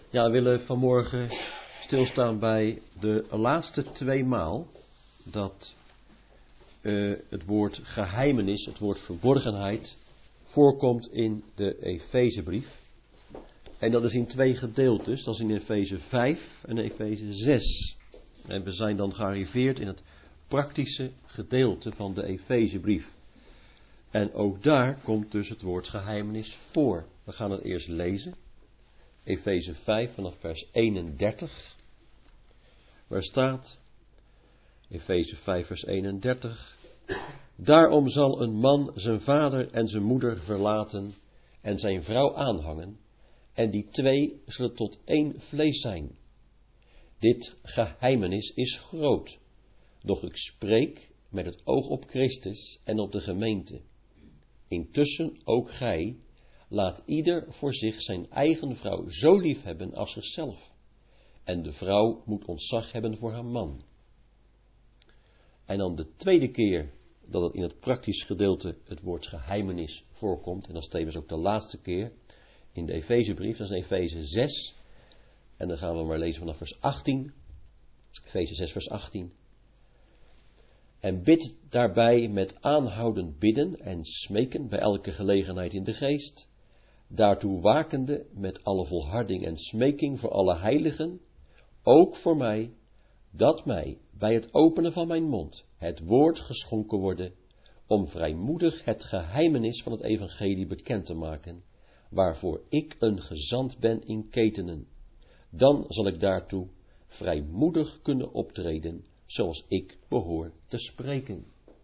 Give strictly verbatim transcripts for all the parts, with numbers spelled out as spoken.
Ja, we willen vanmorgen stilstaan bij de laatste twee maal dat uh, het woord geheimenis, het woord verborgenheid, voorkomt in de Efezebrief. En dat is in twee gedeeltes, dat is in Efeze vijf en Efeze zes. En we zijn dan gearriveerd in het praktische gedeelte van de Efezebrief. En ook daar komt dus het woord geheimenis voor. We gaan het eerst lezen. Efeze vijf vanaf vers eenendertig. Waar staat, Efeze vijf vers eenendertig. Daarom zal een man zijn vader en zijn moeder verlaten en zijn vrouw aanhangen. En die twee zullen tot één vlees zijn. Dit geheimenis is groot. Doch ik spreek met het oog op Christus en op de gemeente. Intussen ook gij, laat ieder voor zich zijn eigen vrouw zo lief hebben als zichzelf. En de vrouw moet ontzag hebben voor haar man. En dan de tweede keer dat het in het praktisch gedeelte het woord geheimenis voorkomt. En dat is tevens ook de laatste keer in de Efezebrief. Dat is in Efeze zes. En dan gaan we maar lezen vanaf vers achttien. Efeze zes vers achttien. En bid daarbij met aanhoudend bidden en smeken bij elke gelegenheid in de geest. Daartoe wakende met alle volharding en smeking voor alle heiligen, ook voor mij, dat mij bij het openen van mijn mond het woord geschonken worden, om vrijmoedig het geheimenis van het evangelie bekend te maken, waarvoor ik een gezant ben in ketenen. Dan zal ik daartoe vrijmoedig kunnen optreden, zoals ik behoor te spreken.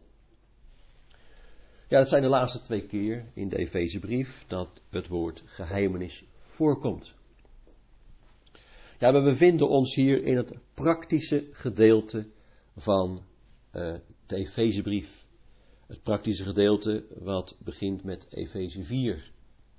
Ja, het zijn de laatste twee keer in de Efezebrief dat het woord geheimenis voorkomt. Ja, we bevinden ons hier in het praktische gedeelte van uh, de Efezebrief. Het praktische gedeelte wat begint met Efeze vier.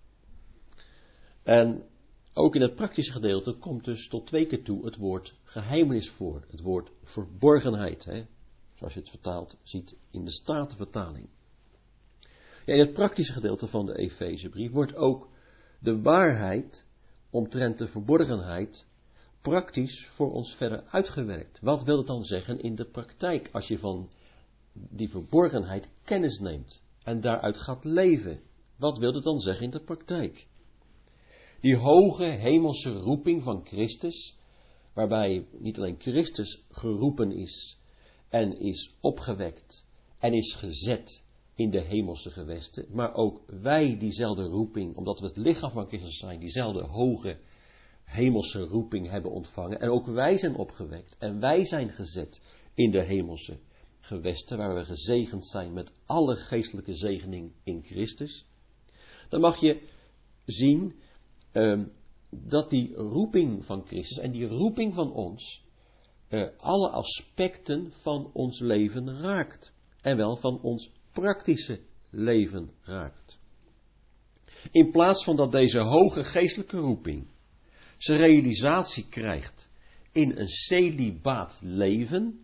En ook in het praktische gedeelte komt dus tot twee keer toe het woord geheimenis voor. Het woord verborgenheid, hè, zoals je het vertaald ziet in de Statenvertaling. Ja, in het praktische gedeelte van de Efezebrief wordt ook de waarheid omtrent de verborgenheid praktisch voor ons verder uitgewerkt. Wat wil het dan zeggen in de praktijk als je van die verborgenheid kennis neemt en daaruit gaat leven? Wat wil het dan zeggen in de praktijk? Die hoge hemelse roeping van Christus, waarbij niet alleen Christus geroepen is en is opgewekt en is gezet in de hemelse gewesten, maar ook wij diezelfde roeping, omdat we het lichaam van Christus zijn, diezelfde hoge hemelse roeping hebben ontvangen. En ook wij zijn opgewekt en wij zijn gezet in de hemelse gewesten, waar we gezegend zijn met alle geestelijke zegening in Christus. Dan mag je zien um, dat die roeping van Christus en die roeping van ons uh, alle aspecten van ons leven raakt. En wel van ons praktische leven raakt. In plaats van dat deze hoge geestelijke roeping zijn realisatie krijgt in een celibaat leven,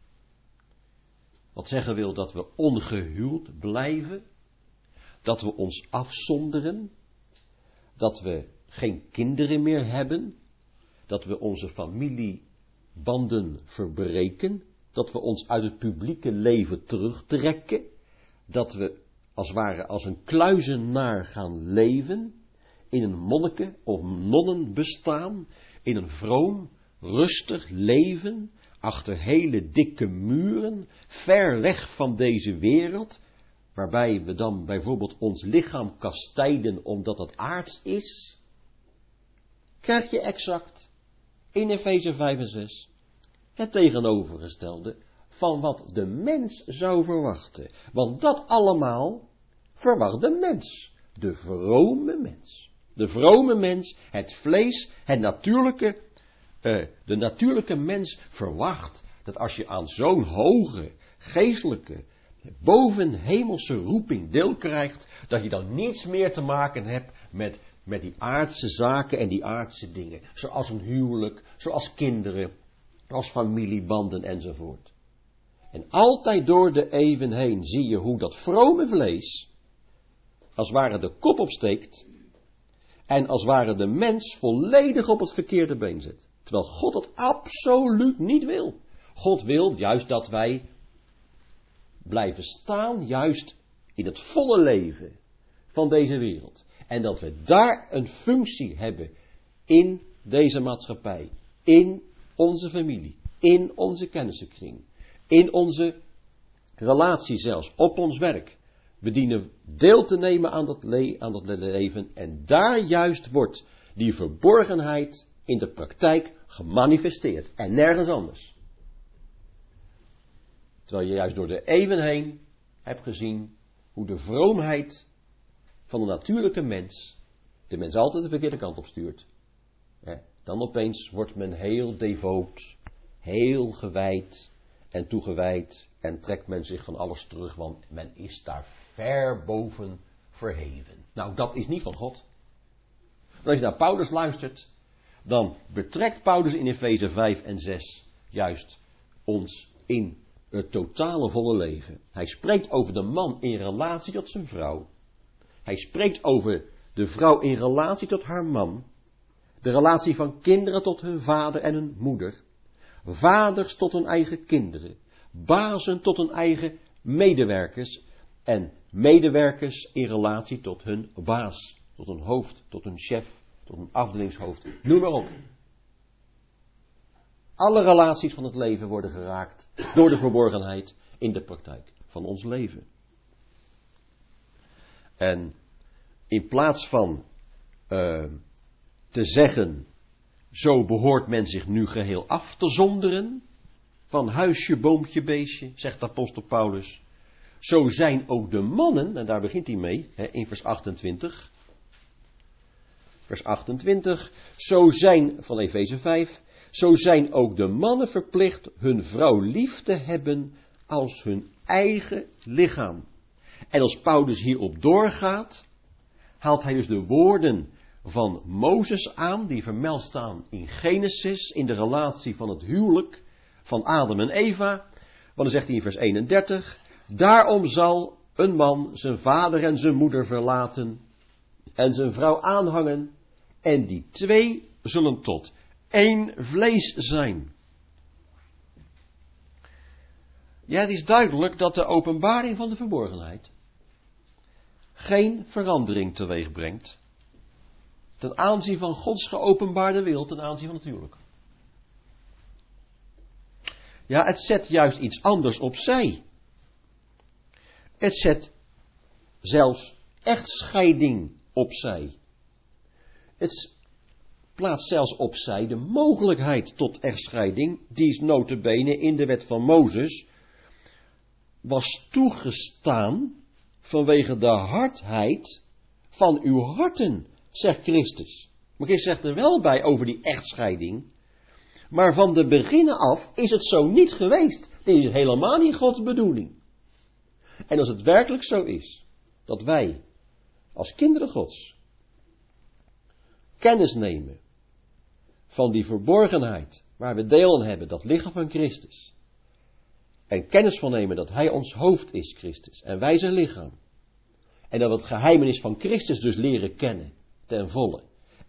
wat zeggen wil dat we ongehuwd blijven, dat we ons afzonderen, dat we geen kinderen meer hebben, dat we onze familiebanden verbreken, dat we ons uit het publieke leven terugtrekken, dat we als het ware als een kluizenaar gaan leven, in een monniken- of nonnenbestaan, in een vroom, rustig leven, achter hele dikke muren, ver weg van deze wereld, waarbij we dan bijvoorbeeld ons lichaam kastijden omdat het aards is, krijg je exact in Efeze vijf en zes het tegenovergestelde van wat de mens zou verwachten. Want dat allemaal verwacht de mens, de vrome mens. De vrome mens, het vlees, het natuurlijke, uh, de natuurlijke mens verwacht dat als je aan zo'n hoge, geestelijke, bovenhemelse roeping deel krijgt, dat je dan niets meer te maken hebt met, met die aardse zaken en die aardse dingen. Zoals een huwelijk, zoals kinderen, als familiebanden enzovoort. En altijd door de eeuwen heen zie je hoe dat vrome vlees, als het ware de kop opsteekt, en als ware de mens volledig op het verkeerde been zet. Terwijl God dat absoluut niet wil. God wil juist dat wij blijven staan, juist in het volle leven van deze wereld. En dat we daar een functie hebben in deze maatschappij, in onze familie, in onze kennissenkring, in onze relatie zelfs, op ons werk. We dienen deel te nemen aan dat, le- aan dat leven en daar juist wordt die verborgenheid in de praktijk gemanifesteerd en nergens anders. Terwijl je juist door de eeuwen heen hebt gezien hoe de vroomheid van de natuurlijke mens de mens altijd de verkeerde kant op stuurt. Dan opeens wordt men heel devoot, heel gewijd en toegewijd en trekt men zich van alles terug, want men is daar ver boven verheven. Nou, dat is niet van God. En als je naar Paulus luistert, dan betrekt Paulus in Efeze vijf en zes juist ons in het totale volle leven. Hij spreekt over de man in relatie tot zijn vrouw. Hij spreekt over de vrouw in relatie tot haar man. De relatie van kinderen tot hun vader en hun moeder. Vaders tot hun eigen kinderen. Bazen tot hun eigen medewerkers. En medewerkers in relatie tot hun baas. Tot hun hoofd, tot hun chef, tot een afdelingshoofd. Noem maar op. Alle relaties van het leven worden geraakt door de verborgenheid in de praktijk van ons leven. En in plaats van uh, te zeggen, zo behoort men zich nu geheel af te zonderen, van huisje, boompje, beestje, zegt apostel Paulus, zo zijn ook de mannen, en daar begint hij mee, hè, in vers achtentwintig, vers achtentwintig, zo zijn, van Efeze vijf, zo zijn ook de mannen verplicht hun vrouw lief te hebben als hun eigen lichaam. En als Paulus hierop doorgaat, haalt hij dus de woorden van Mozes aan, die vermeld staan in Genesis, in de relatie van het huwelijk van Adam en Eva. Want dan zegt hij in vers eenendertig, daarom zal een man zijn vader en zijn moeder verlaten en zijn vrouw aanhangen en die twee zullen tot één vlees zijn. Ja, het is duidelijk dat de openbaring van de verborgenheid geen verandering teweeg brengt ten aanzien van Gods geopenbaarde wil, ten aanzien van het huwelijk. Ja, het zet juist iets anders opzij. Het zet zelfs echtscheiding opzij. Het plaatst zelfs opzij de mogelijkheid tot echtscheiding, die is nota bene in de wet van Mozes, was toegestaan vanwege de hardheid van uw harten, zegt Christus. Maar Christus zegt er wel bij over die echtscheiding, maar van de beginnen af is het zo niet geweest. Dit is helemaal niet Gods bedoeling. En als het werkelijk zo is, dat wij als kinderen Gods kennis nemen van die verborgenheid waar we deel aan hebben, dat lichaam van Christus, en kennis van nemen dat Hij ons hoofd is, Christus, en wij zijn lichaam, en dat we het geheimenis van Christus dus leren kennen, ten volle.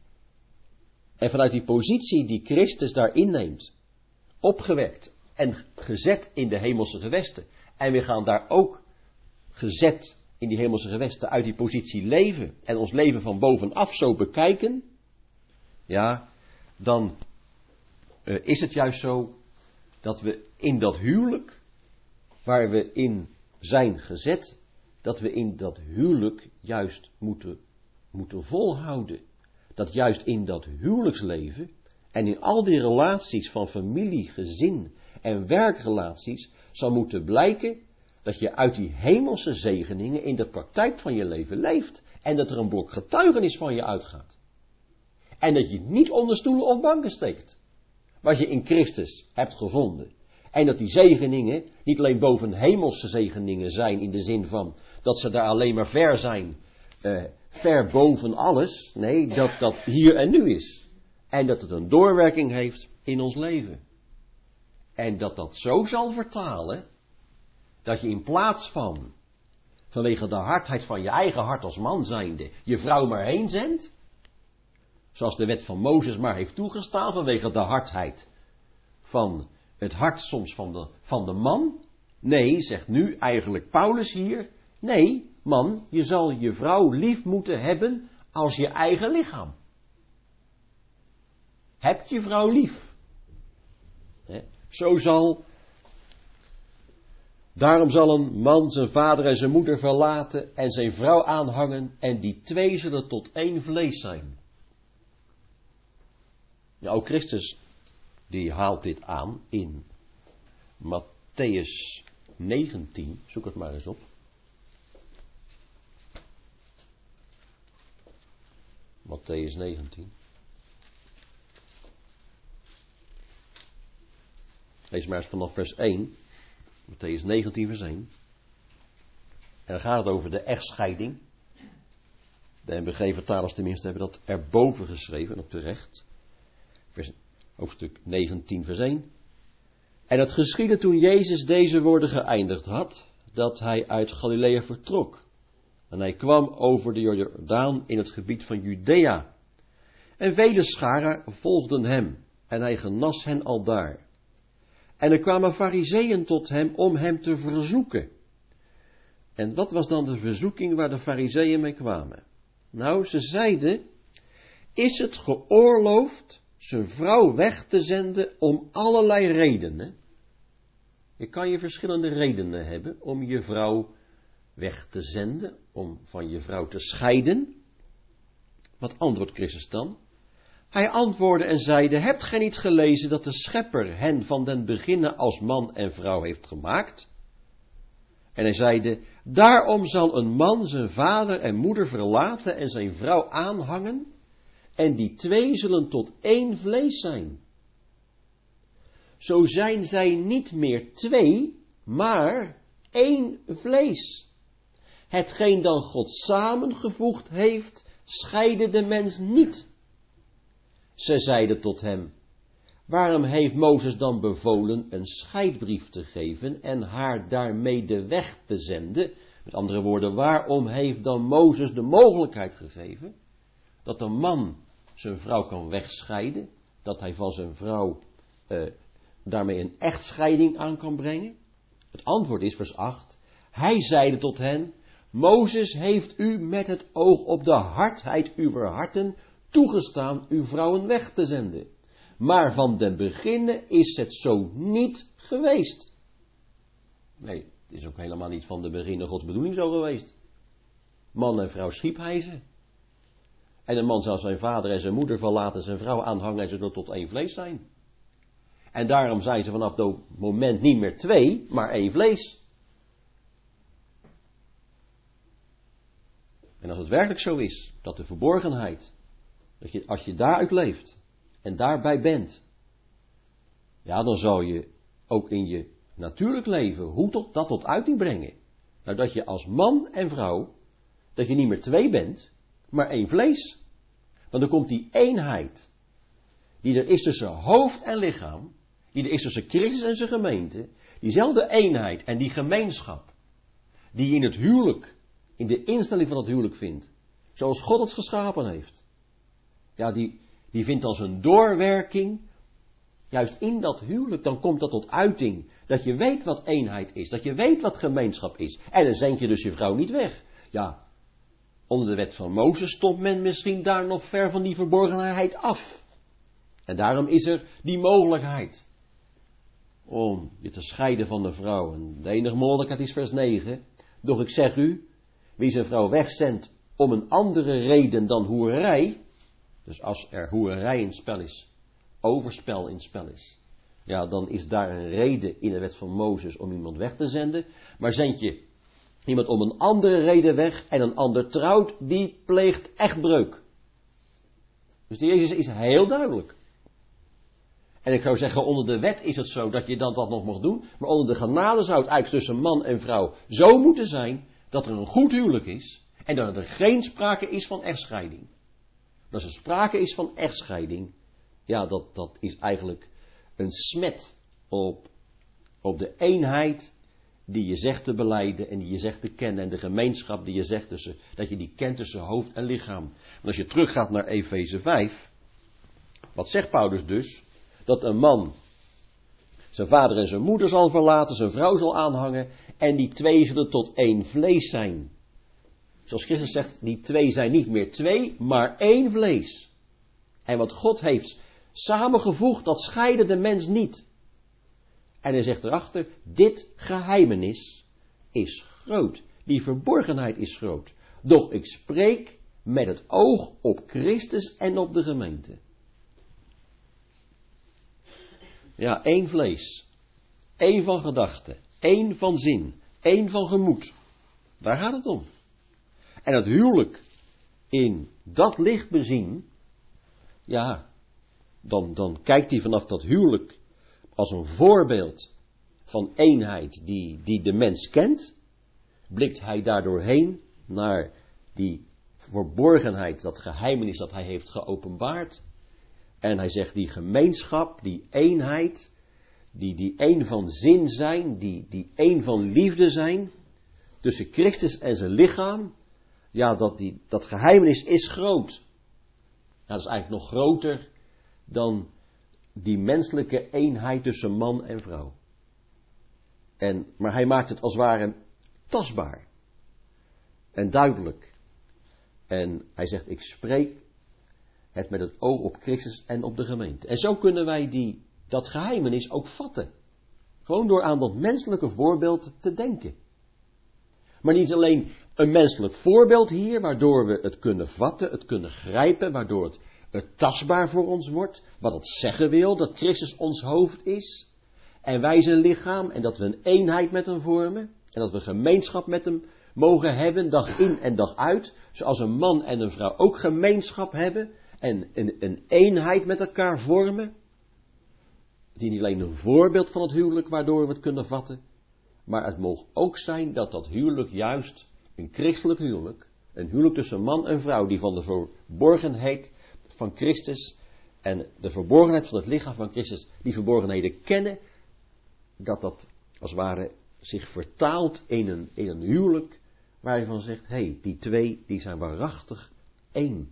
En vanuit die positie die Christus daar inneemt, opgewekt en gezet in de hemelse gewesten, en we gaan daar ook gezet in die hemelse gewesten uit die positie leven, en ons leven van bovenaf zo bekijken, ja, dan uh, is het juist zo dat we in dat huwelijk, waar we in zijn gezet, dat we in dat huwelijk juist moeten, moeten volhouden. Dat juist in dat huwelijksleven en in al die relaties van familie, gezin en werkrelaties zal moeten blijken dat je uit die hemelse zegeningen in de praktijk van je leven leeft en dat er een blok getuigenis van je uitgaat. En dat je het niet onder stoelen of banken steekt, wat je in Christus hebt gevonden. En dat die zegeningen niet alleen boven hemelse zegeningen zijn in de zin van dat ze daar alleen maar ver zijn, uh, ver boven alles. Nee, dat dat hier en nu is. En dat het een doorwerking heeft in ons leven. En dat dat zo zal vertalen, dat je in plaats van, vanwege de hardheid van je eigen hart als man zijnde, je vrouw maar heen zendt, zoals de wet van Mozes maar heeft toegestaan vanwege de hardheid van het hart soms van de, van de man. Nee, zegt nu eigenlijk Paulus hier, nee, man, je zal je vrouw lief moeten hebben als je eigen lichaam. Heb je vrouw lief. He, zo zal, daarom zal een man zijn vader en zijn moeder verlaten en zijn vrouw aanhangen en die twee zullen tot één vlees zijn. Ja, ook Christus, die haalt dit aan in Mattheüs negentien, zoek het maar eens op. Mattheüs negentien. Lees maar eens vanaf vers één. Mattheüs negentien vers één. En dan gaat het over de echtscheiding. De N B G-vertalers tenminste hebben dat erboven geschreven, en ook terecht. Vers, hoofdstuk negentien vers één. En het geschiedde toen Jezus deze woorden geëindigd had, dat hij uit Galilea vertrok. En hij kwam over de Jordaan in het gebied van Judea. En vele scharen volgden hem, en hij genas hen aldaar. En er kwamen farizeeën tot hem om hem te verzoeken. En wat was dan de verzoeking waar de farizeeën mee kwamen? Nou, ze zeiden, is het geoorloofd zijn vrouw weg te zenden om allerlei redenen? Je kan je verschillende redenen hebben om je vrouw weg te zenden, om van je vrouw te scheiden. Wat antwoordt Christus dan? Hij antwoordde en zeide, hebt gij niet gelezen dat de Schepper hen van den beginne als man en vrouw heeft gemaakt? En hij zeide, daarom zal een man zijn vader en moeder verlaten en zijn vrouw aanhangen, en die twee zullen tot één vlees zijn. Zo zijn zij niet meer twee, maar één vlees. Hetgeen dan God samengevoegd heeft, scheide de mens niet. Ze zeiden tot hem, waarom heeft Mozes dan bevolen een scheidbrief te geven en haar daarmee de weg te zenden? Met andere woorden, waarom heeft dan Mozes de mogelijkheid gegeven dat een man zijn vrouw kan wegscheiden, dat hij van zijn vrouw uh, daarmee een echtscheiding aan kan brengen? Het antwoord is vers acht, hij zeide tot hen, Mozes heeft u met het oog op de hardheid uwer harten toegestaan uw vrouwen weg te zenden. Maar van den beginne is het zo niet geweest. Nee, het is ook helemaal niet van de beginne Gods bedoeling zo geweest. Man en vrouw schiep hij ze. En een man zal zijn vader en zijn moeder verlaten, zijn vrouw aanhangen en ze zullen tot één vlees zijn. En daarom zijn ze vanaf dat moment niet meer twee, maar één vlees. En als het werkelijk zo is, dat de verborgenheid, dat je, als je daaruit leeft en daarbij bent, ja, dan zal je ook in je natuurlijk leven, hoe tot, dat tot uiting brengen. Nou, dat je als man en vrouw, dat je niet meer twee bent, maar één vlees. Want dan komt die eenheid, die er is tussen hoofd en lichaam, die er is tussen Christus en zijn gemeente, diezelfde eenheid en die gemeenschap, die je in het huwelijk, in de instelling van het huwelijk vindt, zoals God het geschapen heeft. Ja, die, die vindt als een doorwerking, juist in dat huwelijk, dan komt dat tot uiting. Dat je weet wat eenheid is, dat je weet wat gemeenschap is. En dan zend je dus je vrouw niet weg. Ja, onder de wet van Mozes stond men misschien daar nog ver van die verborgenheid af. En daarom is er die mogelijkheid om je te scheiden van de vrouw. En de enige mogelijkheid is vers negen. Doch ik zeg u, wie zijn vrouw wegzendt om een andere reden dan hoererij, dus als er hoererij in het spel is, overspel in het spel is, ja, dan is daar een reden in de wet van Mozes om iemand weg te zenden. Maar zend je iemand om een andere reden weg en een ander trouwt, die pleegt echtbreuk. Dus de Jezus is heel duidelijk. En ik zou zeggen, onder de wet is het zo dat je dan dat nog mag doen, maar onder de genade zou het eigenlijk tussen man en vrouw zo moeten zijn dat er een goed huwelijk is en dat er geen sprake is van echtscheiding. Als er sprake is van echtscheiding, ja, dat, dat is eigenlijk een smet op, op de eenheid die je zegt te belijden en die je zegt te kennen en de gemeenschap die je zegt tussen, dat je die kent tussen hoofd en lichaam. Maar als je teruggaat naar Efeze vijf, wat zegt Paulus dus? Dat een man zijn vader en zijn moeder zal verlaten, zijn vrouw zal aanhangen en die twee zullen tot één vlees zijn. Zoals Christus zegt, die twee zijn niet meer twee, maar één vlees. En wat God heeft samengevoegd, dat scheidde de mens niet. En hij zegt erachter, dit geheimenis is groot. Die verborgenheid is groot. Doch ik spreek met het oog op Christus en op de gemeente. Ja, één vlees. Één van gedachten. Één van zin. Één van gemoed. Daar gaat het om. En het huwelijk in dat licht bezien, ja, dan, dan kijkt hij vanaf dat huwelijk als een voorbeeld van eenheid die, die de mens kent, blikt hij daardoorheen naar die verborgenheid, dat geheimenis dat hij heeft geopenbaard. En hij zegt die gemeenschap, die eenheid, die, die één van zin zijn, die, die één van liefde zijn, tussen Christus en zijn lichaam, ja, dat, die, dat geheimenis is groot. Nou, dat is eigenlijk nog groter dan die menselijke eenheid tussen man en vrouw. En, maar hij maakt het als het ware tastbaar. En duidelijk. En hij zegt, ik spreek het met het oog op Christus en op de gemeente. En zo kunnen wij die, dat geheimenis ook vatten. Gewoon door aan dat menselijke voorbeeld te denken. Maar niet alleen een menselijk voorbeeld hier, waardoor we het kunnen vatten, het kunnen grijpen, waardoor het, het tastbaar voor ons wordt. Wat het zeggen wil, dat Christus ons hoofd is. En wij zijn lichaam en dat we een eenheid met hem vormen. En dat we gemeenschap met hem mogen hebben, dag in en dag uit. Zoals een man en een vrouw ook gemeenschap hebben. En een, een eenheid met elkaar vormen. Die niet alleen een voorbeeld van het huwelijk waardoor we het kunnen vatten. Maar het mag ook zijn dat dat huwelijk juist een christelijk huwelijk. Een huwelijk tussen man en vrouw die van de verborgenheid van Christus en de verborgenheid van het lichaam van Christus, die verborgenheden kennen. Dat dat als het ware zich vertaalt in een, in een huwelijk waar je van zegt, hé, hey, die twee die zijn waarachtig één.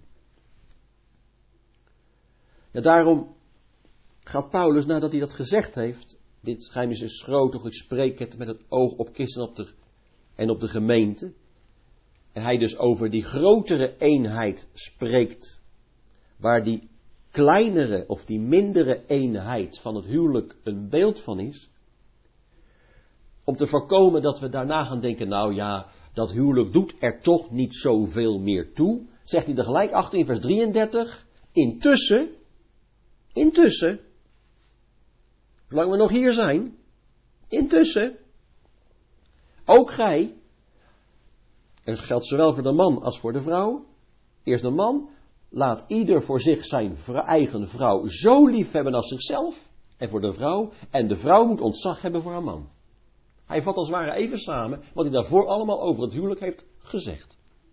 Ja, daarom gaat Paulus, nadat hij dat gezegd heeft, dit geheimenis is groot, toch ik spreek het met het oog op Christus en op de, en op de gemeente. En hij dus over die grotere eenheid spreekt, waar die kleinere of die mindere eenheid van het huwelijk een beeld van is. Om te voorkomen dat we daarna gaan denken, nou ja, dat huwelijk doet er toch niet zoveel meer toe. Zegt hij er gelijk achter in vers drieëndertig. Intussen, intussen, zolang we nog hier zijn, intussen, ook gij, en het geldt zowel voor de man als voor de vrouw. Eerst de man, laat ieder voor zich zijn eigen vrouw zo lief hebben als zichzelf. En voor de vrouw, en de vrouw moet ontzag hebben voor haar man. Hij vat als het ware even samen wat hij daarvoor allemaal over het huwelijk heeft gezegd.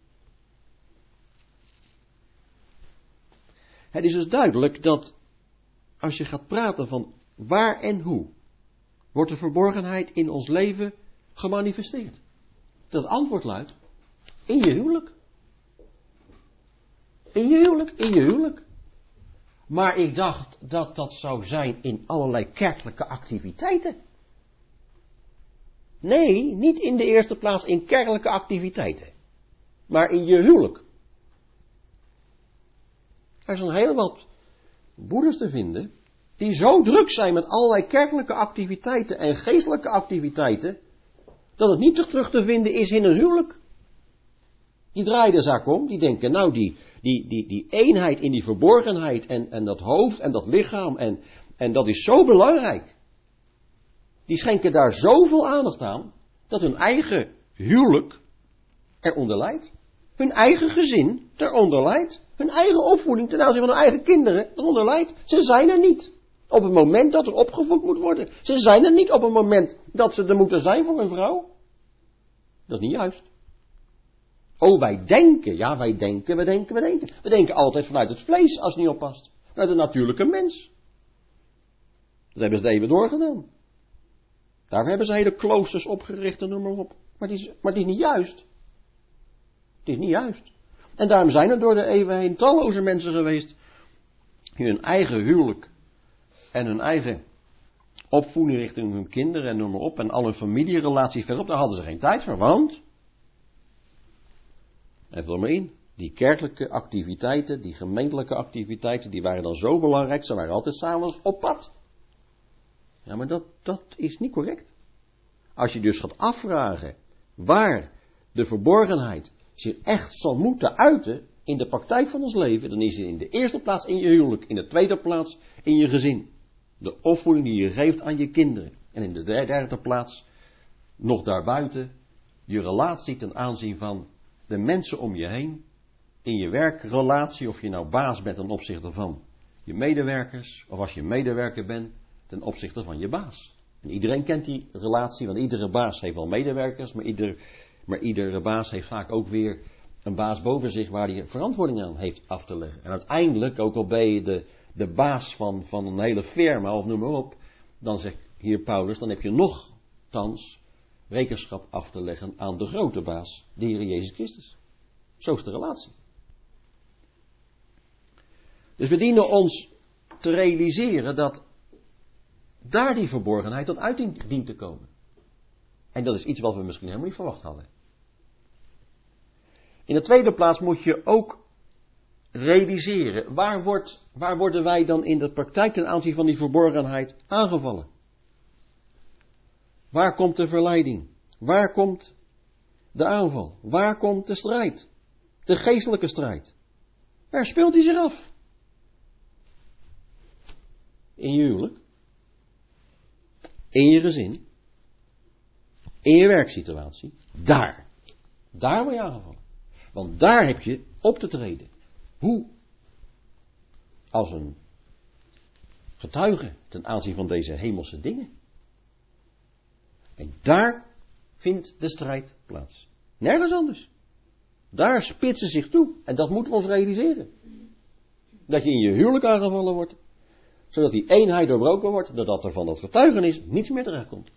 Het is dus duidelijk dat als je gaat praten van waar en hoe wordt de verborgenheid in ons leven gemanifesteerd. Dat het antwoord luidt, in je huwelijk. In je huwelijk, in je huwelijk. Maar ik dacht dat dat zou zijn in allerlei kerkelijke activiteiten. Nee, niet in de eerste plaats in kerkelijke activiteiten. Maar in je huwelijk. Er zijn heel wat broeders te vinden die zo druk zijn met allerlei kerkelijke activiteiten en geestelijke activiteiten, dat het niet terug te vinden is in een huwelijk. Die draaien de zaak om, die denken, nou die, die, die, die eenheid in die verborgenheid en, en dat hoofd en dat lichaam en, en dat is zo belangrijk. Die schenken daar zoveel aandacht aan, dat hun eigen huwelijk eronder lijdt. Hun eigen gezin eronder lijdt. Hun eigen opvoeding ten aanzien van hun eigen kinderen eronder lijdt. Ze zijn er niet op het moment dat er opgevoed moet worden. Ze zijn er niet op het moment dat ze er moeten zijn voor een vrouw. Dat is niet juist. Oh, wij denken, ja wij denken, we denken, we denken. We denken altijd vanuit het vlees als het niet oppast. Vanuit de natuurlijke mens. Dat hebben ze even doorgedaan. Daar hebben ze hele kloosters opgericht en noem maar op. Maar het is, maar het is niet juist. Het is niet juist. En daarom zijn er door de eeuwen heen talloze mensen geweest die hun eigen huwelijk en hun eigen opvoeding richting hun kinderen en noem maar op en alle familierelaties verderop, daar hadden ze geen tijd voor, want, even er maar in, die kerkelijke activiteiten, die gemeentelijke activiteiten, die waren dan zo belangrijk, ze waren altijd s'avonds op pad. Ja, maar dat, dat is niet correct. Als je dus gaat afvragen waar de verborgenheid zich echt zal moeten uiten in de praktijk van ons leven, dan is het in de eerste plaats in je huwelijk, in de tweede plaats in je gezin. De opvoeding die je geeft aan je kinderen. En in de derde plaats, nog daarbuiten, je relatie ten aanzien van de mensen om je heen. In je werkrelatie, of je nou baas bent ten opzichte van je medewerkers, of als je medewerker bent ten opzichte van je baas. En iedereen kent die relatie, want iedere baas heeft wel medewerkers, maar, ieder, maar iedere baas heeft vaak ook weer een baas boven zich waar hij verantwoording aan heeft af te leggen. En uiteindelijk, ook al ben je de, de baas van, van een hele firma, of noem maar op, dan zegt hier Paulus, dan heb je nochtans rekenschap af te leggen aan de grote baas, de Heer Jezus Christus. Zo is de relatie. Dus we dienen ons te realiseren dat daar die verborgenheid tot uiting dient te komen. En dat is iets wat we misschien helemaal niet verwacht hadden. In de tweede plaats moet je ook realiseren, waar, wordt, waar worden wij dan in de praktijk ten aanzien van die verborgenheid aangevallen? Waar komt de verleiding? Waar komt de aanval? Waar komt de strijd? De geestelijke strijd. Waar speelt die zich af? In je huwelijk? In je gezin? In je werksituatie? Daar. Daar word je aangevallen. Want daar heb je op te treden. Hoe? Als een getuige ten aanzien van deze hemelse dingen. En daar vindt de strijd plaats. Nergens anders. Daar spitsen zich toe. En dat moeten we ons realiseren. Dat je in je huwelijk aangevallen wordt. Zodat die eenheid doorbroken wordt. Doordat er van dat getuigenis niets meer terecht komt.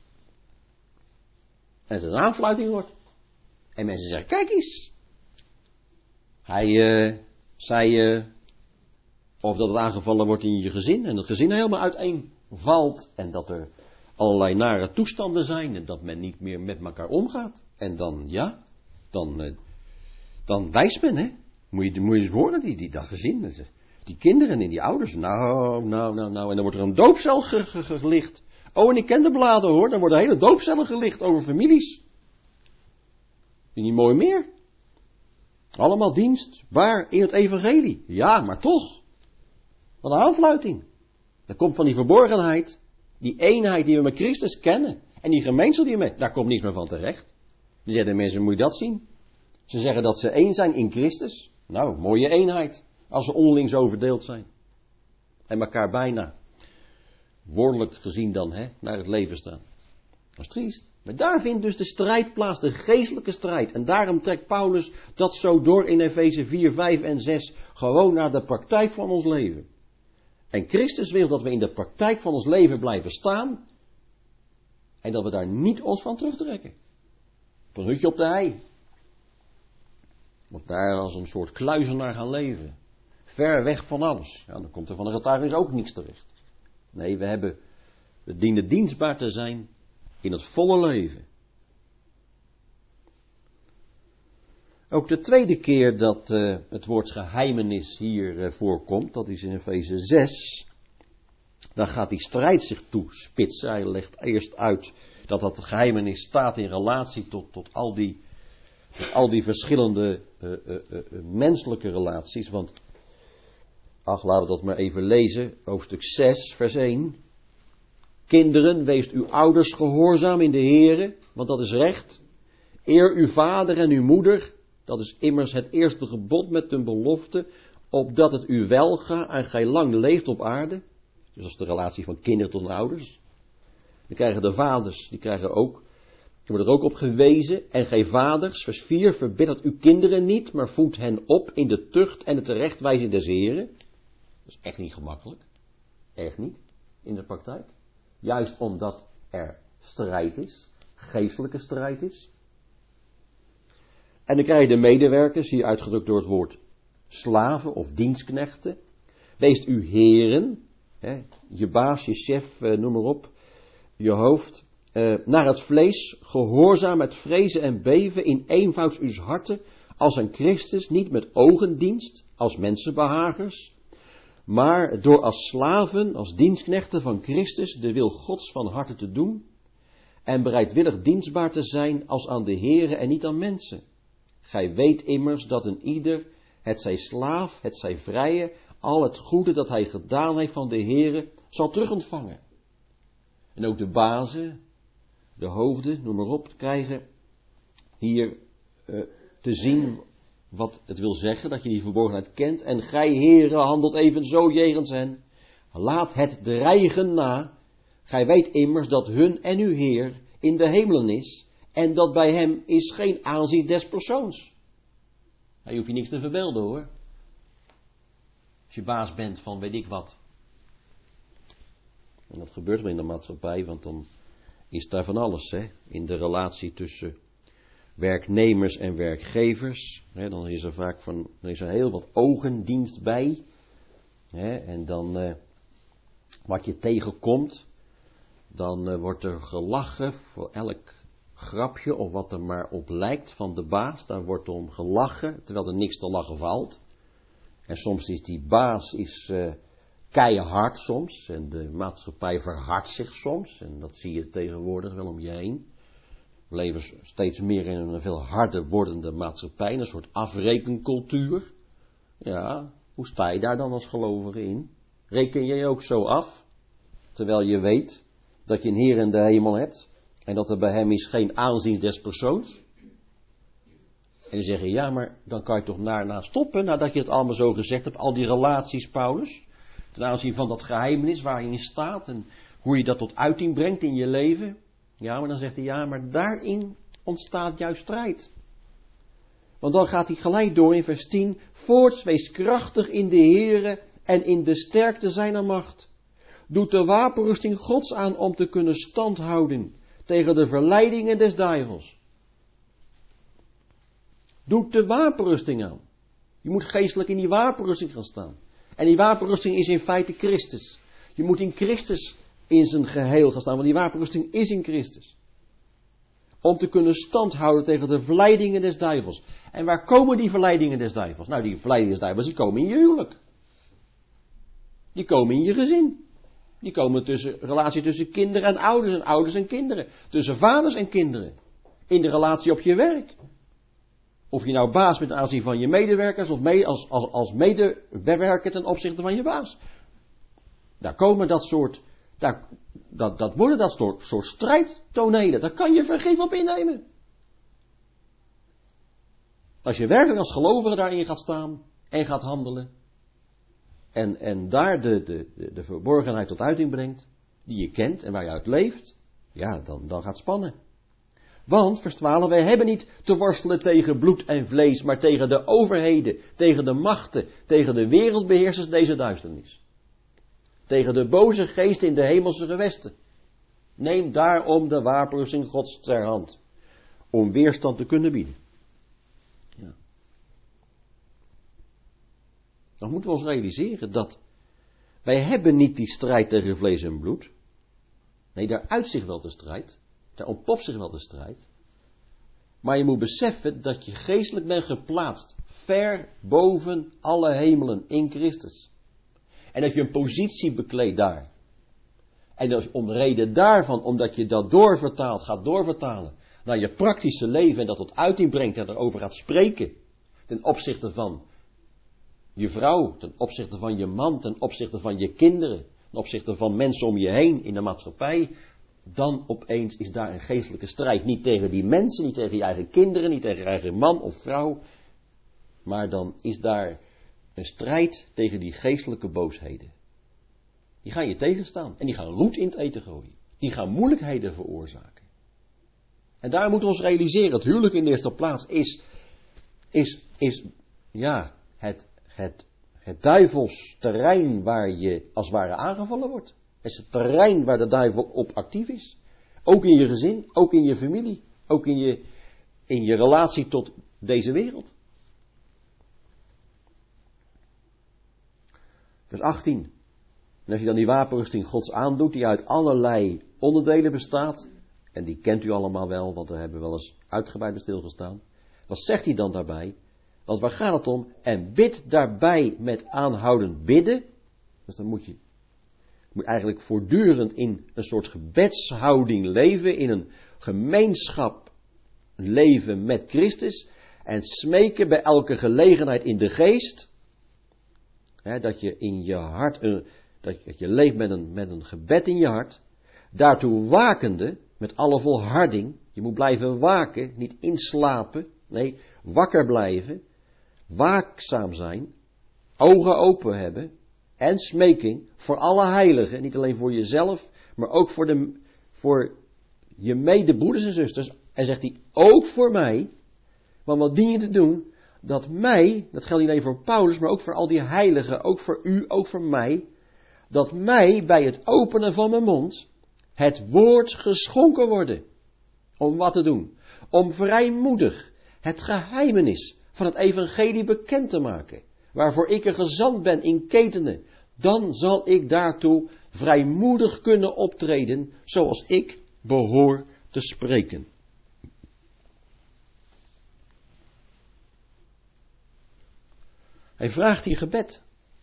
En het een aanfluiting wordt. En mensen zeggen, kijk eens. Hij uh, zei, uh, of dat het aangevallen wordt in je gezin. En het gezin helemaal uiteenvalt. En dat er allerlei nare toestanden zijn. En dat men niet meer met elkaar omgaat. En dan, ja, dan, uh, dan wijst men, hè. Moet je, moet je eens horen, die, die, dat gezin. Die kinderen en die ouders. Nou, nou, nou, nou. En dan wordt er een doopcel ge, ge, ge, gelicht. Oh, en ik ken de bladen hoor. Dan worden hele doopcellen gelicht over families. Vind je niet mooi meer? Allemaal dienst, waar in het evangelie. Ja, maar toch. Wat een aanfluiting. Dat komt van die verborgenheid. Die eenheid die we met Christus kennen. En die gemeenschap die we met. Daar komt niets meer van terecht. Dan zeggen de mensen, moet je dat zien? Ze zeggen dat ze één zijn in Christus. Nou, mooie eenheid. Als ze onderling zo verdeeld zijn. En elkaar bijna, woordelijk gezien dan, hè, naar het leven staan. Dat is triest. Maar daar vindt dus de strijd plaats, de geestelijke strijd. En daarom trekt Paulus dat zo door in Efeze vier, vijf en zes. Gewoon naar de praktijk van ons leven. En Christus wil dat we in de praktijk van ons leven blijven staan. En dat we daar niet ons van terugtrekken. Op een hutje op de hei. Want daar als een soort kluizenaar gaan leven. Ver weg van alles. Ja, dan komt er van de getuigenis ook niks terecht. Nee, we hebben, we dienen dienstbaar te zijn in het volle leven. Ook de tweede keer dat uh, het woord geheimenis hier uh, voorkomt, dat is in Efeze zes. Dan gaat die strijd zich toespitsen. Hij legt eerst uit dat dat geheimenis staat in relatie tot, tot, al, die, tot al die verschillende uh, uh, uh, menselijke relaties. Want, ach, laten we dat maar even lezen. Hoofdstuk zes, vers één. Kinderen, wees uw ouders gehoorzaam in de Here, want dat is recht. Eer uw vader en uw moeder, dat is immers het eerste gebod met een belofte, opdat het u welga en gij lang leeft op aarde. Dus dat is de relatie van kinderen tot ouders. Dan krijgen de vaders, die krijgen ook, die worden er ook op gewezen. En gij vaders, vers vier, verbittert uw kinderen niet, maar voedt hen op in de tucht en de terechtwijzing des Heren. Dat is echt niet gemakkelijk. Echt niet, in de praktijk. Juist omdat er strijd is, geestelijke strijd is. En dan krijg je de medewerkers, hier uitgedrukt door het woord slaven of dienstknechten. Wees uw heren, hè, je baas, je chef, eh, noem maar op, je hoofd, eh, naar het vlees, gehoorzaam met vrezen en beven in eenvouds uws harten, als aan Christus, niet met ogendienst, als mensenbehagers, maar door als slaven, als dienstknechten van Christus, de wil Gods van harte te doen, en bereidwillig dienstbaar te zijn als aan de Here en niet aan mensen. Gij weet immers dat een ieder, het zij slaaf, het zij vrije, al het goede dat hij gedaan heeft van de Here, zal terugontvangen. En ook de bazen, de hoofden, noem maar op, krijgen hier uh, te zien wat het wil zeggen, dat je die verborgenheid kent. En gij, heren, handelt evenzo jegens hen. Laat het dreigen na. Gij weet immers dat hun en uw Heer in de hemelen is, en dat bij hem is geen aanzien des persoons. Nou, je hoeft je niks te verbeelden, hoor. Als je baas bent van weet ik wat. En dat gebeurt wel in de maatschappij, want dan is daar van alles, hè. In de relatie tussen werknemers en werkgevers. Hè, dan is er vaak van, dan is er heel wat ogendienst bij. Hè, en dan, eh, wat je tegenkomt, dan uh, wordt er gelachen voor elk grapje of wat er maar op lijkt van de baas. Daar wordt om gelachen, terwijl er niks te lachen valt. En soms is die baas is, uh, keihard soms. En de maatschappij verhardt zich soms. En dat zie je tegenwoordig wel om je heen. We leven steeds meer in een veel harder wordende maatschappij. Een soort afrekencultuur. Ja, hoe sta je daar dan als gelovige in? Reken je je ook zo af? Terwijl je weet dat je een Heer in de hemel hebt. En dat er bij hem is geen aanzien des persoons. En die zeggen, ja, maar dan kan je toch daarna stoppen, nadat je het allemaal zo gezegd hebt, al die relaties, Paulus, ten aanzien van dat geheimenis waar je in staat en hoe je dat tot uiting brengt in je leven. Ja, maar dan zegt hij, ja, maar daarin ontstaat juist strijd. Want dan gaat hij gelijk door in vers tien, voorts wees krachtig in de Heere en in de sterkte zijner macht. Doet de wapenrusting Gods aan om te kunnen standhouden tegen de verleidingen des duivels. Doet de wapenrusting aan. Je moet geestelijk in die wapenrusting gaan staan. En die wapenrusting is in feite Christus. Je moet in Christus in zijn geheel gaan staan, want die wapenrusting is in Christus. Om te kunnen standhouden tegen de verleidingen des duivels. En waar komen die verleidingen des duivels? Nou, die verleidingen des duivels, die komen in je huwelijk. Die komen in je gezin. Die komen tussen relatie tussen kinderen en ouders en ouders en kinderen. Tussen vaders en kinderen. In de relatie op je werk. Of je nou baas bent ten aanzien van je medewerkers of mee, als, als, als medewerker ten opzichte van je baas. Daar komen dat soort, daar, dat, dat worden dat soort, soort strijdtonelen. Daar kan je vergif op innemen. Als je werkelijk als gelovige daarin gaat staan en gaat handelen. En, en daar de, de, de, de verborgenheid tot uiting brengt, die je kent en waar je uit leeft, ja, dan, dan gaat het spannen. Want, vers twaalf, wij hebben niet te worstelen tegen bloed en vlees, maar tegen de overheden, tegen de machten, tegen de wereldbeheersers deze duisternis. Tegen de boze geesten in de hemelse gewesten. Neem daarom de wapenrusting Gods ter hand, om weerstand te kunnen bieden. Ja. Dan moeten we ons realiseren dat wij hebben niet die strijd tegen vlees en bloed. Nee, daar uitzicht wel de strijd. Daar ontpopt zich wel de strijd. Maar je moet beseffen dat je geestelijk bent geplaatst. Ver boven alle hemelen in Christus. En dat je een positie bekleedt daar. En dat om reden daarvan, omdat je dat doorvertaalt, gaat doorvertalen naar je praktische leven en dat tot uiting brengt en erover gaat spreken. Ten opzichte van je vrouw, ten opzichte van je man, ten opzichte van je kinderen, ten opzichte van mensen om je heen in de maatschappij. Dan opeens is daar een geestelijke strijd. Niet tegen die mensen, niet tegen je eigen kinderen, niet tegen je eigen man of vrouw. Maar dan is daar een strijd tegen die geestelijke boosheden. Die gaan je tegenstaan. En die gaan roet in het eten gooien. Die gaan moeilijkheden veroorzaken. En daar moeten we ons realiseren. Het huwelijk in de eerste plaats is, is, is ja, het, het, het duivels terrein waar je als het ware aangevallen wordt. Het is het terrein waar de duivel op actief is. Ook in je gezin, ook in je familie, ook in je, in je relatie tot deze wereld. Vers achttien. En als je dan die wapenrusting Gods aandoet, die uit allerlei onderdelen bestaat, en die kent u allemaal wel, want daar hebben we wel eens uitgebreid bij stilgestaan. Wat zegt hij dan daarbij? Want waar gaat het om? En bid daarbij met aanhoudend bidden. Dus dan moet je, moet eigenlijk voortdurend in een soort gebedshouding leven, in een gemeenschap leven met Christus, en smeken bij elke gelegenheid in de geest. Hè, dat je in je hart, een, dat je leeft met een, met een gebed in je hart. Daartoe wakende, met alle volharding. Je moet blijven waken, niet inslapen. Nee, wakker blijven. Waakzaam zijn. Ogen open hebben. En smeking voor alle heiligen. Niet alleen voor jezelf, maar ook voor, de, voor je medebroeders en zusters. En zegt hij, ook voor mij. Want wat dien je te doen? Dat mij, dat geldt niet alleen voor Paulus, maar ook voor al die heiligen. Ook voor u, ook voor mij. Dat mij bij het openen van mijn mond het woord geschonken worden. Om wat te doen? Om vrijmoedig het geheimenis van het evangelie bekend te maken. Waarvoor ik er gezant ben in ketenen. Dan zal ik daartoe vrijmoedig kunnen optreden zoals ik behoor te spreken. Hij vraagt hier gebed.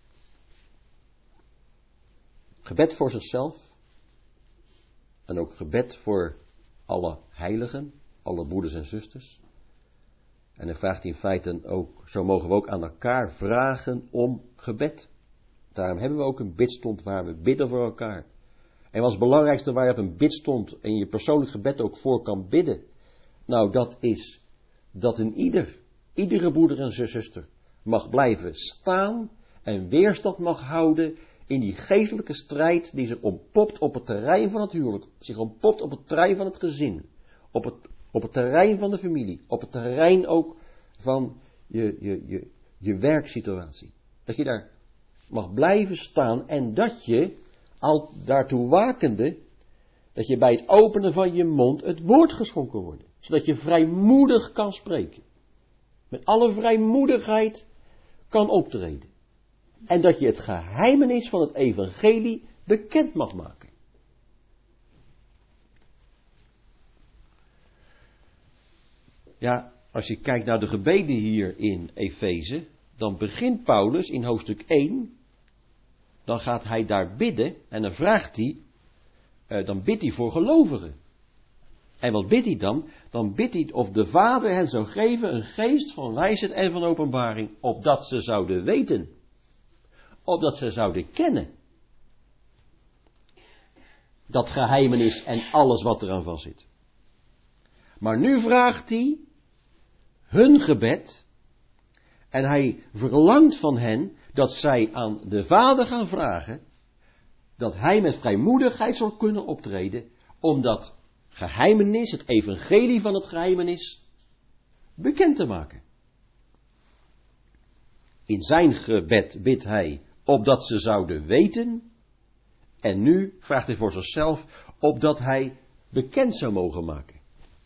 Gebed voor zichzelf. En ook gebed voor alle heiligen, alle broeders en zusters. En hij vraagt in feite ook, zo mogen we ook aan elkaar vragen om gebed. Daarom hebben we ook een bidstond waar we bidden voor elkaar. En wat is het belangrijkste waar je op een bidstond en je persoonlijk gebed ook voor kan bidden? Nou, dat is dat een ieder, iedere broeder en zuster mag blijven staan en weerstand mag houden in die geestelijke strijd die zich ontpopt op het terrein van het huwelijk, zich ontpopt op het terrein van het gezin, op het, op het terrein van de familie, op het terrein ook van je, je, je, je werksituatie. Dat je daar mag blijven staan en dat je, al daartoe wakende, dat je bij het openen van je mond het woord geschonken wordt. Zodat je vrijmoedig kan spreken. Met alle vrijmoedigheid kan optreden. En dat je het geheimenis van het evangelie bekend mag maken. Ja, als je kijkt naar de gebeden hier in Efeze, dan begint Paulus in hoofdstuk één, dan gaat hij daar bidden en dan vraagt hij, uh, dan bidt hij voor gelovigen. En wat bidt hij dan? Dan bidt hij of de Vader hen zou geven een geest van wijsheid en van openbaring, opdat ze zouden weten. Opdat ze zouden kennen. Dat geheimenis en alles wat eraan vast zit. Maar nu vraagt hij hun gebed. En hij verlangt van hen dat zij aan de Vader gaan vragen. Dat hij met vrijmoedigheid zal kunnen optreden. Om dat geheimenis, het evangelie van het geheimenis, bekend te maken. In zijn gebed bidt hij opdat ze zouden weten. En nu vraagt hij voor zichzelf opdat hij bekend zou mogen maken.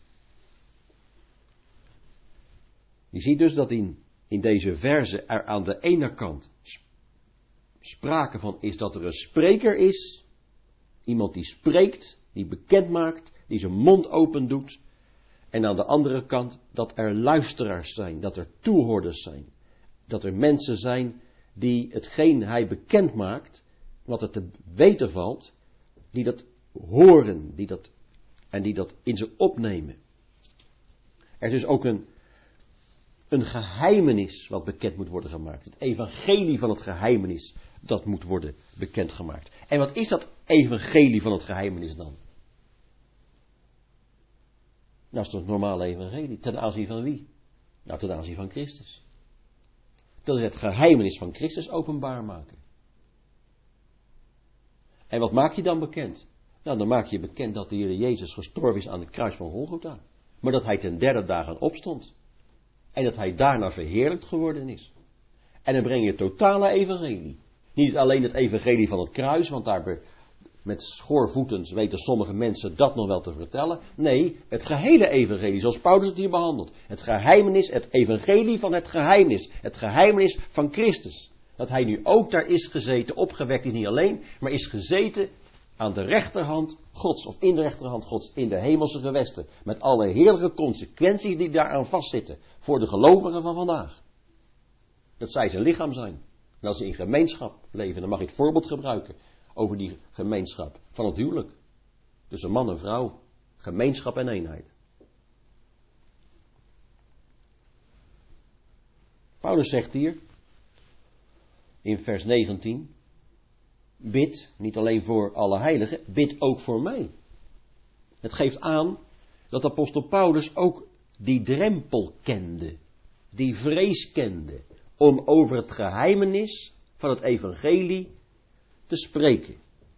Je ziet dus dat in, in deze verse er aan de ene kant sprake van is dat er een spreker is. Iemand die spreekt, die bekend maakt, die zijn mond open doet. En aan de andere kant dat er luisteraars zijn, dat er toehoorders zijn. Dat er mensen zijn die hetgeen hij bekend maakt, wat er te weten valt, die dat horen, die dat, en die dat in zich opnemen. Er is dus ook een, een geheimenis wat bekend moet worden gemaakt. Het evangelie van het geheimenis, dat moet worden bekendgemaakt. En wat is dat evangelie van het geheimenis dan? Nou, dat is het normale evangelie. Ten aanzien van wie? Nou, ten aanzien van Christus. Dat is het geheimenis van Christus openbaar maken. En wat maak je dan bekend? Nou, dan maak je bekend dat de Heer Jezus gestorven is aan het kruis van Golgotha. Maar dat hij ten derde dagen opstond. En dat hij daarna verheerlijkt geworden is. En dan breng je het totale evangelie. Niet alleen het evangelie van het kruis, want daar, Met schoorvoetens weten sommige mensen dat nog wel te vertellen. Nee, het gehele evangelie, zoals Paulus het hier behandelt. Het geheimenis, het evangelie van het geheimenis. Het geheimenis van Christus. Dat hij nu ook daar is gezeten, opgewekt is niet alleen, maar is gezeten aan de rechterhand Gods, of in de rechterhand Gods, in de hemelse gewesten. Met alle heerlijke consequenties die daaraan vastzitten, voor de gelovigen van vandaag. Dat zij zijn lichaam zijn. En als ze in gemeenschap leven, dan mag ik het voorbeeld gebruiken over die gemeenschap van het huwelijk. Tussen man en vrouw, gemeenschap en eenheid. Paulus zegt hier, in vers negentien, bid, niet alleen voor alle heiligen, bid ook voor mij. Het geeft aan dat apostel Paulus ook die drempel kende, die vrees kende, om over het geheimenis van het evangelie te spreken.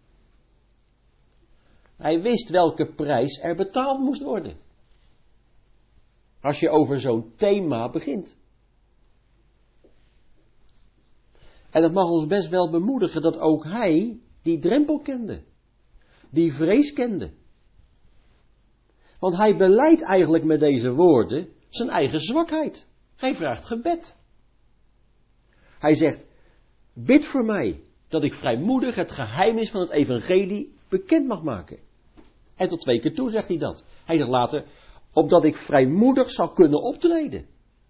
Hij wist welke prijs er betaald moest worden. Als je over zo'n thema begint. En dat mag ons best wel bemoedigen dat ook hij die drempel kende. Die vrees kende. Want hij belijdt eigenlijk met deze woorden zijn eigen zwakheid. Hij vraagt gebed. Hij zegt, bid voor mij dat ik vrijmoedig het geheimenis van het evangelie bekend mag maken. En tot twee keer toe zegt hij dat. Hij zegt later, opdat ik vrijmoedig zal kunnen optreden.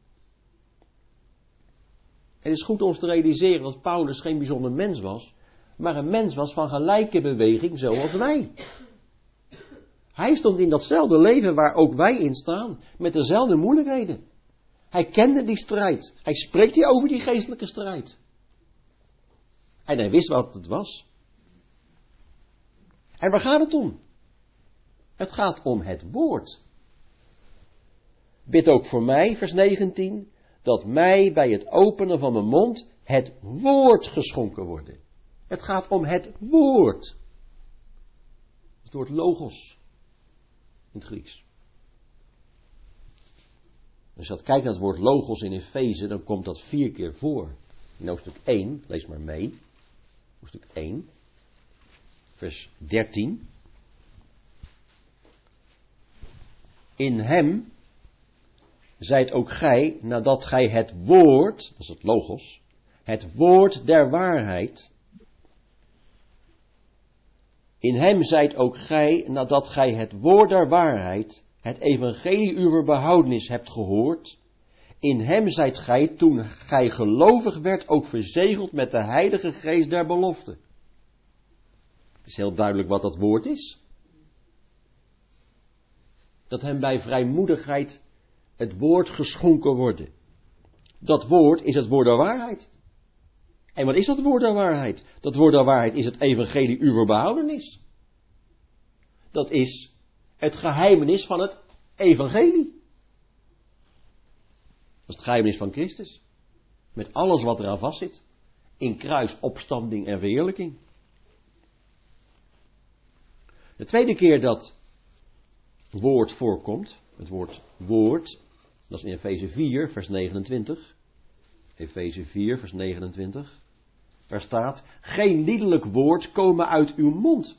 Het is goed ons te realiseren dat Paulus geen bijzonder mens was, maar een mens was van gelijke beweging zoals wij. Hij stond in datzelfde leven waar ook wij in staan, met dezelfde moeilijkheden. Hij kende die strijd. Hij spreekt hier over die geestelijke strijd. En hij wist wat het was. En waar gaat het om? Het gaat om het woord. Bid ook voor mij, vers negentien, dat mij bij het openen van mijn mond het woord geschonken worden. Het gaat om het woord. Het woord logos in het Grieks. Als je dat kijkt naar het woord logos in Efeze, dan komt dat vier keer voor. In hoofdstuk één, lees maar mee. Hoofdstuk één, vers dertien. In hem zijt ook gij, nadat gij het woord, dat is het logos, het woord der waarheid. In hem zijt ook gij, nadat gij het woord der waarheid, het evangelie uwer behoudenis hebt gehoord. In hem zijt gij, toen gij gelovig werd, ook verzegeld met de heilige geest der belofte. Het is heel duidelijk wat dat woord is. Dat hem bij vrijmoedigheid het woord geschonken worden. Dat woord is het woord der waarheid. En wat is dat woord der waarheid? Dat woord der waarheid is het evangelie uwer behoudenis. Dat is het geheimenis van het evangelie. Dat is het geheimenis van Christus. Met alles wat eraan vastzit. In kruis, opstanding en verheerlijking. De tweede keer dat woord voorkomt, het woord woord, dat is in Efeze vier, vers negenentwintig. Efeze vier, vers negenentwintig. Daar staat, geen liederlijk woord komen uit uw mond.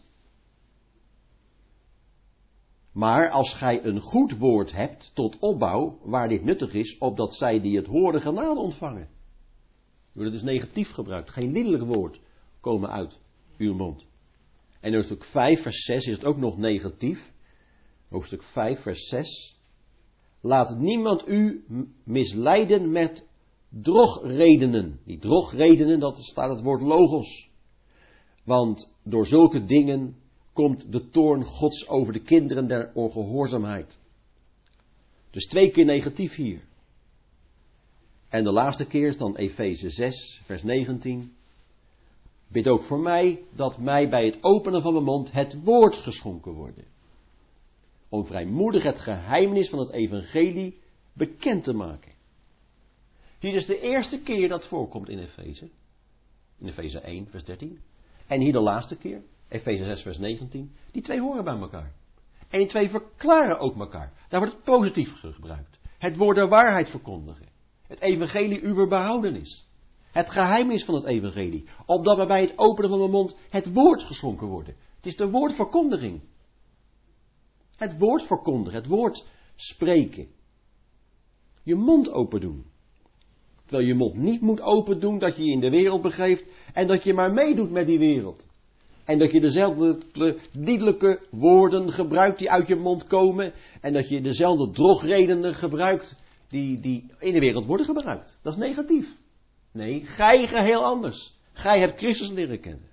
Maar als gij een goed woord hebt tot opbouw, waar dit nuttig is, opdat zij die het horen genade ontvangen. Dat is negatief gebruikt. Geen liederlijk woord komen uit uw mond. En in hoofdstuk vijf, vers zes is het ook nog negatief. Hoofdstuk vijf, vers zes. Laat niemand u misleiden met drogredenen. Die drogredenen, dat staat het woord logos. Want door zulke dingen komt de toorn Gods over de kinderen der ongehoorzaamheid. Dus twee keer negatief hier. En de laatste keer is dan Efeze zes, vers negentien. Bid ook voor mij, dat mij bij het openen van mijn mond het woord geschonken worden. Om vrijmoedig het geheimenis van het evangelie bekend te maken. Dit is de eerste keer dat voorkomt in Efeze. In Efeze één, vers dertien. En hier de laatste keer. Efeze zes, vers negentien. Die twee horen bij elkaar. En die twee verklaren ook elkaar. Daar wordt het positief gebruikt. Het woord der waarheid verkondigen. Het evangelie uwer behoudenis. Het geheimenis van het evangelie. Opdat we bij het openen van de mond het woord geschonken worden. Het is de woordverkondiging. Het woord verkondigen, het woord spreken. Je mond open doen. Terwijl je mond niet moet open doen dat je je in de wereld begeeft en dat je maar meedoet met die wereld. En dat je dezelfde liedelijke woorden gebruikt die uit je mond komen en dat je dezelfde drogredenen gebruikt die, die in de wereld worden gebruikt. Dat is negatief. Nee, gij geheel anders. Gij hebt Christus leren kennen.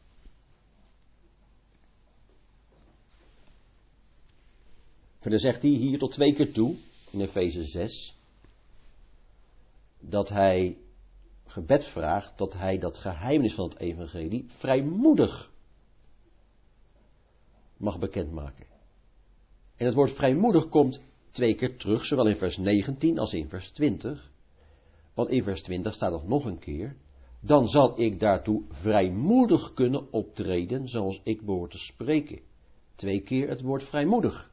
Verder zegt hij hier tot twee keer toe, in Efeze zes, dat hij gebed vraagt, dat hij dat geheimnis van het evangelie vrijmoedig mag bekendmaken. En het woord vrijmoedig komt twee keer terug, zowel in vers negentien als in vers twintig. Want in vers twintig staat het nog een keer, dan zal ik daartoe vrijmoedig kunnen optreden zoals ik behoor te spreken. Twee keer het woord vrijmoedig.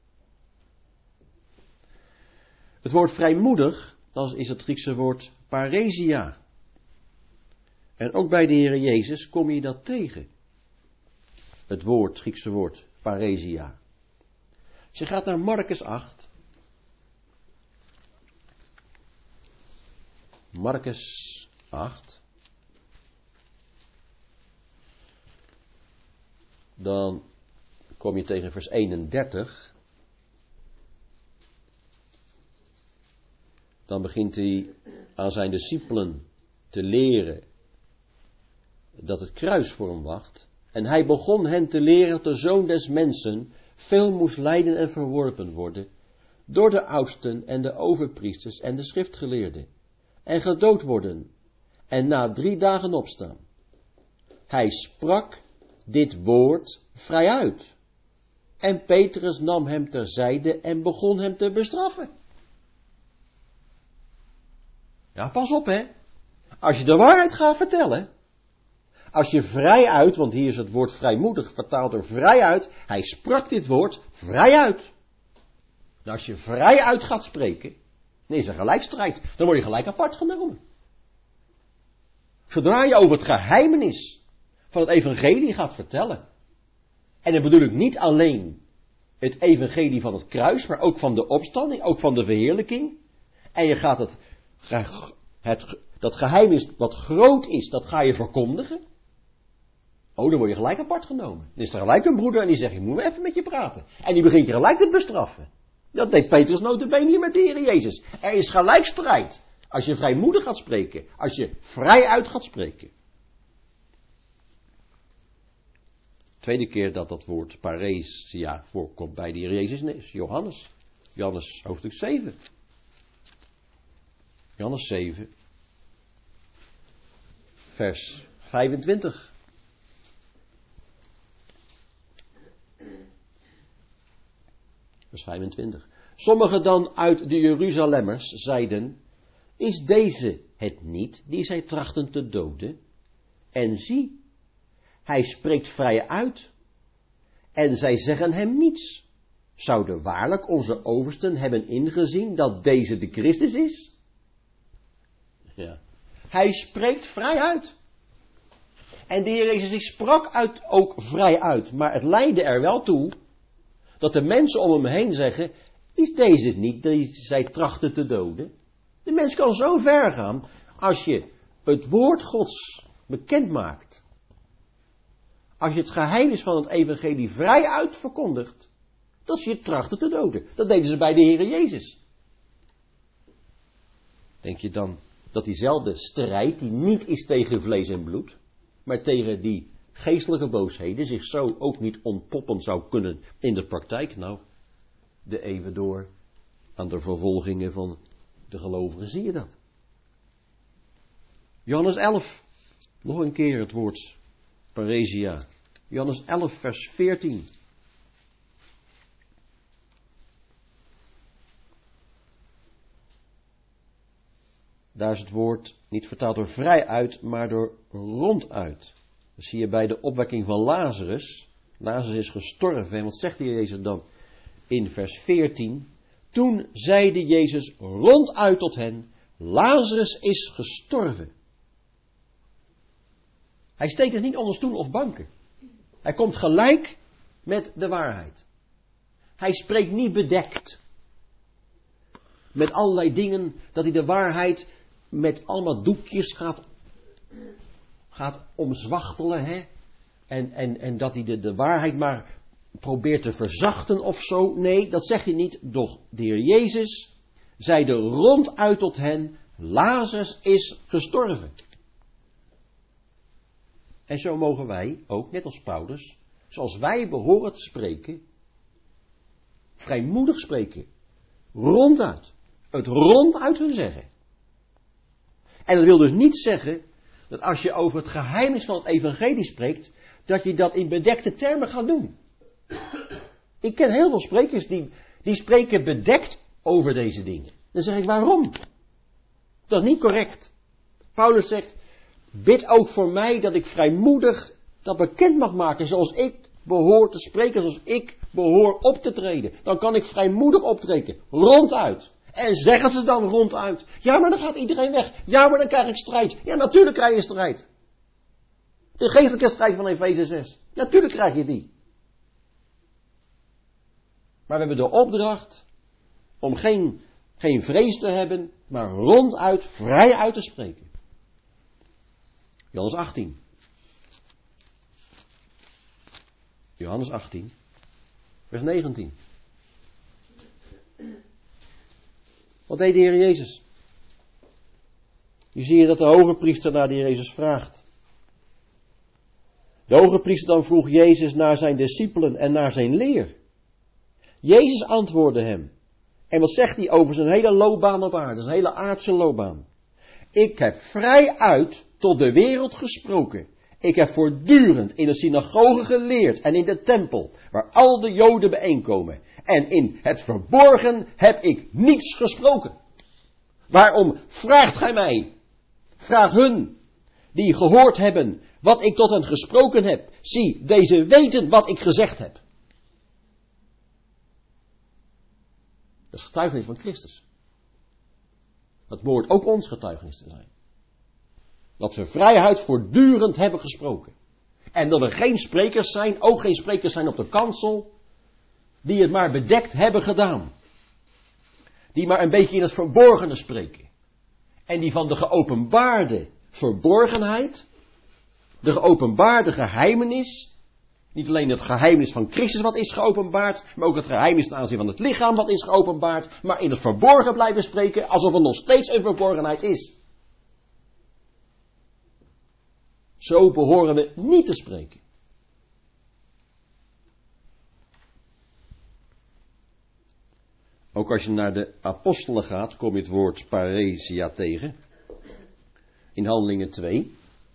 Het woord vrijmoedig, dat is het Griekse woord paresia. En ook bij de Heer Jezus kom je dat tegen. Het woord, het Griekse woord, paresia. Als je gaat naar Marcus acht. Marcus acht. Dan kom je tegen vers eenendertig. Dan begint hij aan zijn discipelen te leren dat het kruis voor hem wacht. En hij begon hen te leren dat de Zoon des Mensen veel moest lijden en verworpen worden door de oudsten en de overpriesters en de schriftgeleerden en gedood worden en na drie dagen opstaan. Hij sprak dit woord vrijuit en Petrus nam hem terzijde en begon hem te bestraffen. Ja, pas op hè. Als je de waarheid gaat vertellen, als je vrijuit, want hier is het woord vrijmoedig vertaald door vrijuit, hij sprak dit woord vrijuit. Nou, als je vrijuit gaat spreken, dan is er gelijk strijd, dan word je gelijk apart genomen. Zodra je over het geheimenis van het evangelie gaat vertellen, en dan bedoel ik niet alleen het evangelie van het kruis, maar ook van de opstanding, ook van de verheerlijking, en je gaat het, het dat geheimenis wat groot is, dat ga je verkondigen. Oh, dan word je gelijk apart genomen. Dan is er gelijk een broeder en die zegt, ik moet even met je praten. En die begint je gelijk te bestraffen. Dat deed Petrus nota bene hier met de Heer Jezus. Er is gelijk strijd. Als je vrijmoedig gaat spreken. Als je vrij uit gaat spreken. Tweede keer dat dat woord paresia voorkomt bij de Heer Jezus is Johannes. Johannes hoofdstuk zeven. Johannes zeven. Vers vijfentwintig. Vers vijfentwintig. Sommigen dan uit de Jeruzalemmers zeiden, is deze het niet die zij trachten te doden? En zie, hij spreekt vrij uit. En zij zeggen hem niets. Zouden waarlijk onze oversten hebben ingezien dat deze de Christus is? Ja. Hij spreekt vrij uit. En de Heer Jezus die sprak uit, ook vrij uit. Maar het leidde er wel toe dat de mensen om hem heen zeggen, is deze het niet die zij trachten te doden? De mens kan zo ver gaan als je het woord Gods bekend maakt. Als je het geheimenis van het evangelie vrij uit verkondigt, dat ze je trachten te doden. Dat deden ze bij de Heer Jezus. Denk je dan dat diezelfde strijd, die niet is tegen vlees en bloed, maar tegen die geestelijke boosheden, zich zo ook niet ontpoppen zou kunnen in de praktijk? Nou, de eeuwen door aan de vervolgingen van de gelovigen zie je dat. Johannes elf, nog een keer het woord paresia. Johannes elf vers veertien. Daar is het woord niet vertaald door vrij uit, maar door ronduit. Dat zie je bij de opwekking van Lazarus. Lazarus is gestorven. En wat zegt de Heer Jezus dan in vers veertien? Toen zeide Jezus ronduit tot hen, Lazarus is gestorven. Hij steekt het niet onder stoel of banken. Hij komt gelijk met de waarheid. Hij spreekt niet bedekt. Met allerlei dingen dat hij de waarheid met allemaal doekjes gaat, gaat omzwachtelen. Hè? En, en, en dat hij de, de waarheid maar probeert te verzachten of zo. Nee, dat zegt hij niet. Doch de Heer Jezus zeide ronduit tot hen, Lazarus is gestorven. En zo mogen wij ook, net als Paulus, zoals wij behoren te spreken, vrijmoedig spreken. Ronduit. Het ronduit hun zeggen. En dat wil dus niet zeggen dat als je over het geheimnis van het evangelie spreekt, dat je dat in bedekte termen gaat doen. Ik ken heel veel sprekers die, die spreken bedekt over deze dingen. Dan zeg ik, waarom? Dat is niet correct. Paulus zegt, bid ook voor mij dat ik vrijmoedig dat bekend mag maken zoals ik behoor te spreken, zoals ik behoor op te treden. Dan kan ik vrijmoedig optreden, ronduit. En zeggen ze dan ronduit, ja maar dan gaat iedereen weg. Ja maar dan krijg ik strijd. Ja natuurlijk krijg je strijd. De geestelijke strijd van Efeze zes. Natuurlijk krijg je die. Maar we hebben de opdracht om geen, geen vrees te hebben, maar ronduit, vrij uit te spreken. Johannes achttien. Johannes achttien, vers negentien. Wat deed de Heer Jezus? Nu zie je dat de hoge priester naar de Heer Jezus vraagt. De hoge priester dan vroeg Jezus naar zijn discipelen en naar zijn leer. Jezus antwoordde hem. En wat zegt hij over zijn hele loopbaan op aarde, zijn hele aardse loopbaan? Ik heb vrij uit tot de wereld gesproken. Ik heb voortdurend in de synagoge geleerd en in de tempel, waar al de Joden bijeenkomen. En in het verborgen heb ik niets gesproken. Waarom vraagt gij mij? Vraag hun, die gehoord hebben wat ik tot hen gesproken heb. Zie, deze weten wat ik gezegd heb. Dat is getuigenis van Christus. Dat behoort ook ons getuigenis te zijn. Dat we vrijheid voortdurend hebben gesproken. En dat we geen sprekers zijn, ook geen sprekers zijn op de kansel, die het maar bedekt hebben gedaan. Die maar een beetje in het verborgene spreken. En die van de geopenbaarde verborgenheid, de geopenbaarde geheimenis, niet alleen het geheimenis van Christus wat is geopenbaard, maar ook het geheimenis ten aanzien van het lichaam wat is geopenbaard, maar in het verborgen blijven spreken alsof er nog steeds een verborgenheid is. Zo behoren we niet te spreken. Ook als je naar de apostelen gaat, kom je het woord parousia tegen. In Handelingen twee.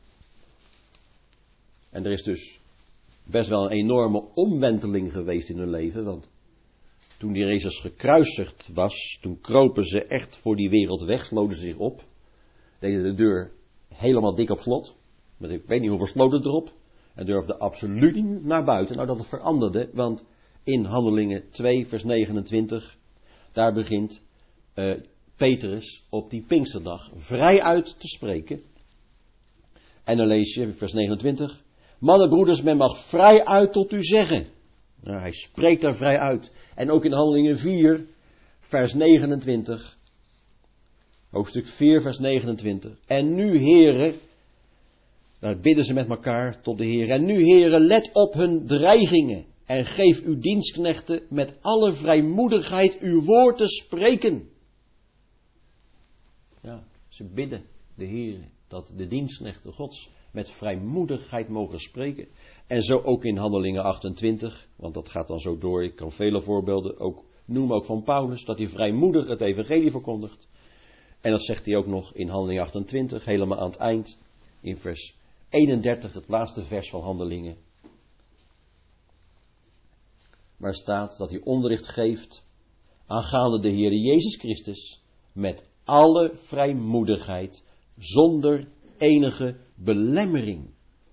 En er is dus best wel een enorme omwenteling geweest in hun leven. Want toen die Jezus gekruisigd was, toen kropen ze echt voor die wereld weg, sloten ze zich op. Deden de deur helemaal dik op slot. Met ik weet niet hoeveel sloten erop. En durfden absoluut niet naar buiten. Nou, dat veranderde, want in Handelingen twee, vers negenentwintig, daar begint uh, Petrus op die Pinksterdag vrij uit te spreken. En dan lees je, vers negenentwintig, mannen, broeders, men mag vrij uit tot u zeggen. Nou, hij spreekt daar vrij uit. En ook in Handelingen vier, vers negenentwintig, hoofdstuk vier, vers negenentwintig. En nu, heren, daar bidden ze met elkaar tot de Heer. En nu, heren, let op hun dreigingen. En geef uw dienstknechten met alle vrijmoedigheid uw woord te spreken. Ja, ze bidden de Heer dat de dienstknechten Gods met vrijmoedigheid mogen spreken. En zo ook in Handelingen achtentwintig, want dat gaat dan zo door. Ik kan vele voorbeelden ook noemen, ook van Paulus, dat hij vrijmoedig het evangelie verkondigt. En dat zegt hij ook nog in Handelingen achtentwintig, helemaal aan het eind, in vers eenendertig, het laatste vers van Handelingen. Waar staat dat hij onderricht geeft aangaande de Heer Jezus Christus met alle vrijmoedigheid, zonder enige belemmering.